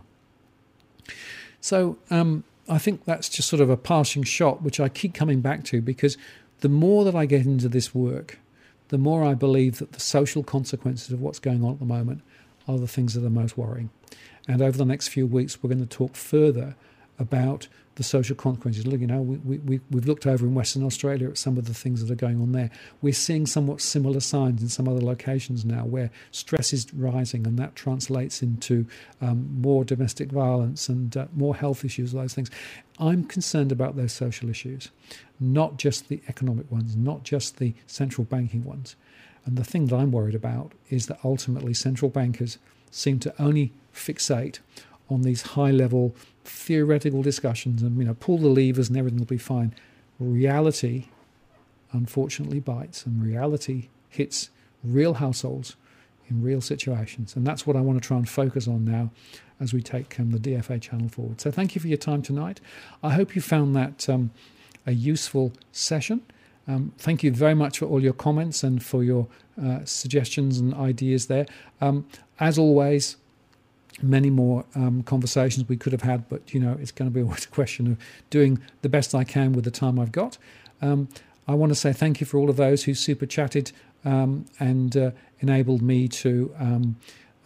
So I think that's just sort of a passing shot, which I keep coming back to, because the more that I get into this work, the more I believe that the social consequences of what's going on at the moment are the things that are most worrying. And over the next few weeks, we're going to talk further about the social consequences. Look, we've looked over in Western Australia at some of the things that are going on there. We're seeing somewhat similar signs in some other locations now where stress is rising, and that translates into more domestic violence and more health issues, those things. I'm concerned about those social issues, not just the economic ones, not just the central banking ones. And the thing that I'm worried about is that ultimately central bankers seem to only fixate on these high-level theoretical discussions and, pull the levers and everything will be fine. Reality, unfortunately, bites, and reality hits real households in real situations. And that's what I want to try and focus on now as we take the DFA channel forward. So thank you for your time tonight. I hope you found that a useful session. Thank you very much for all your comments and for your suggestions and ideas there. As always, many more conversations we could have had, but it's going to be always a question of doing the best I can with the time I've got. I want to say thank you for all of those who super chatted and enabled me to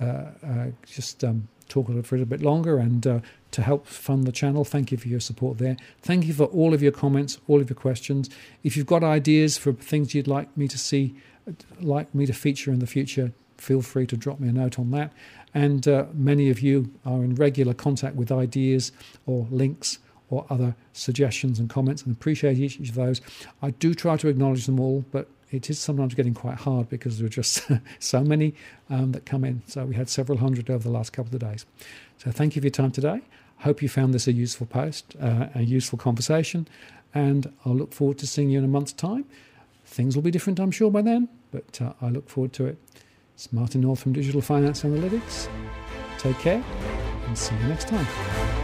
just talk for a little bit longer and to help fund the channel. Thank you for your support there. Thank you for all of your comments, all of your questions. If you've got ideas for things you'd like me to see, like me to feature in the future, feel free to drop me a note on that. And many of you are in regular contact with ideas or links or other suggestions and comments, and appreciate each of those. I do try to acknowledge them all, but it is sometimes getting quite hard because there are just so many that come in. So we had several hundred over the last couple of days. So thank you for your time today. I hope you found this a useful post, a useful conversation, and I'll look forward to seeing you in a month's time. Things will be different, I'm sure, by then, but I look forward to it. It's Martin North from Digital Finance Analytics. Take care and see you next time.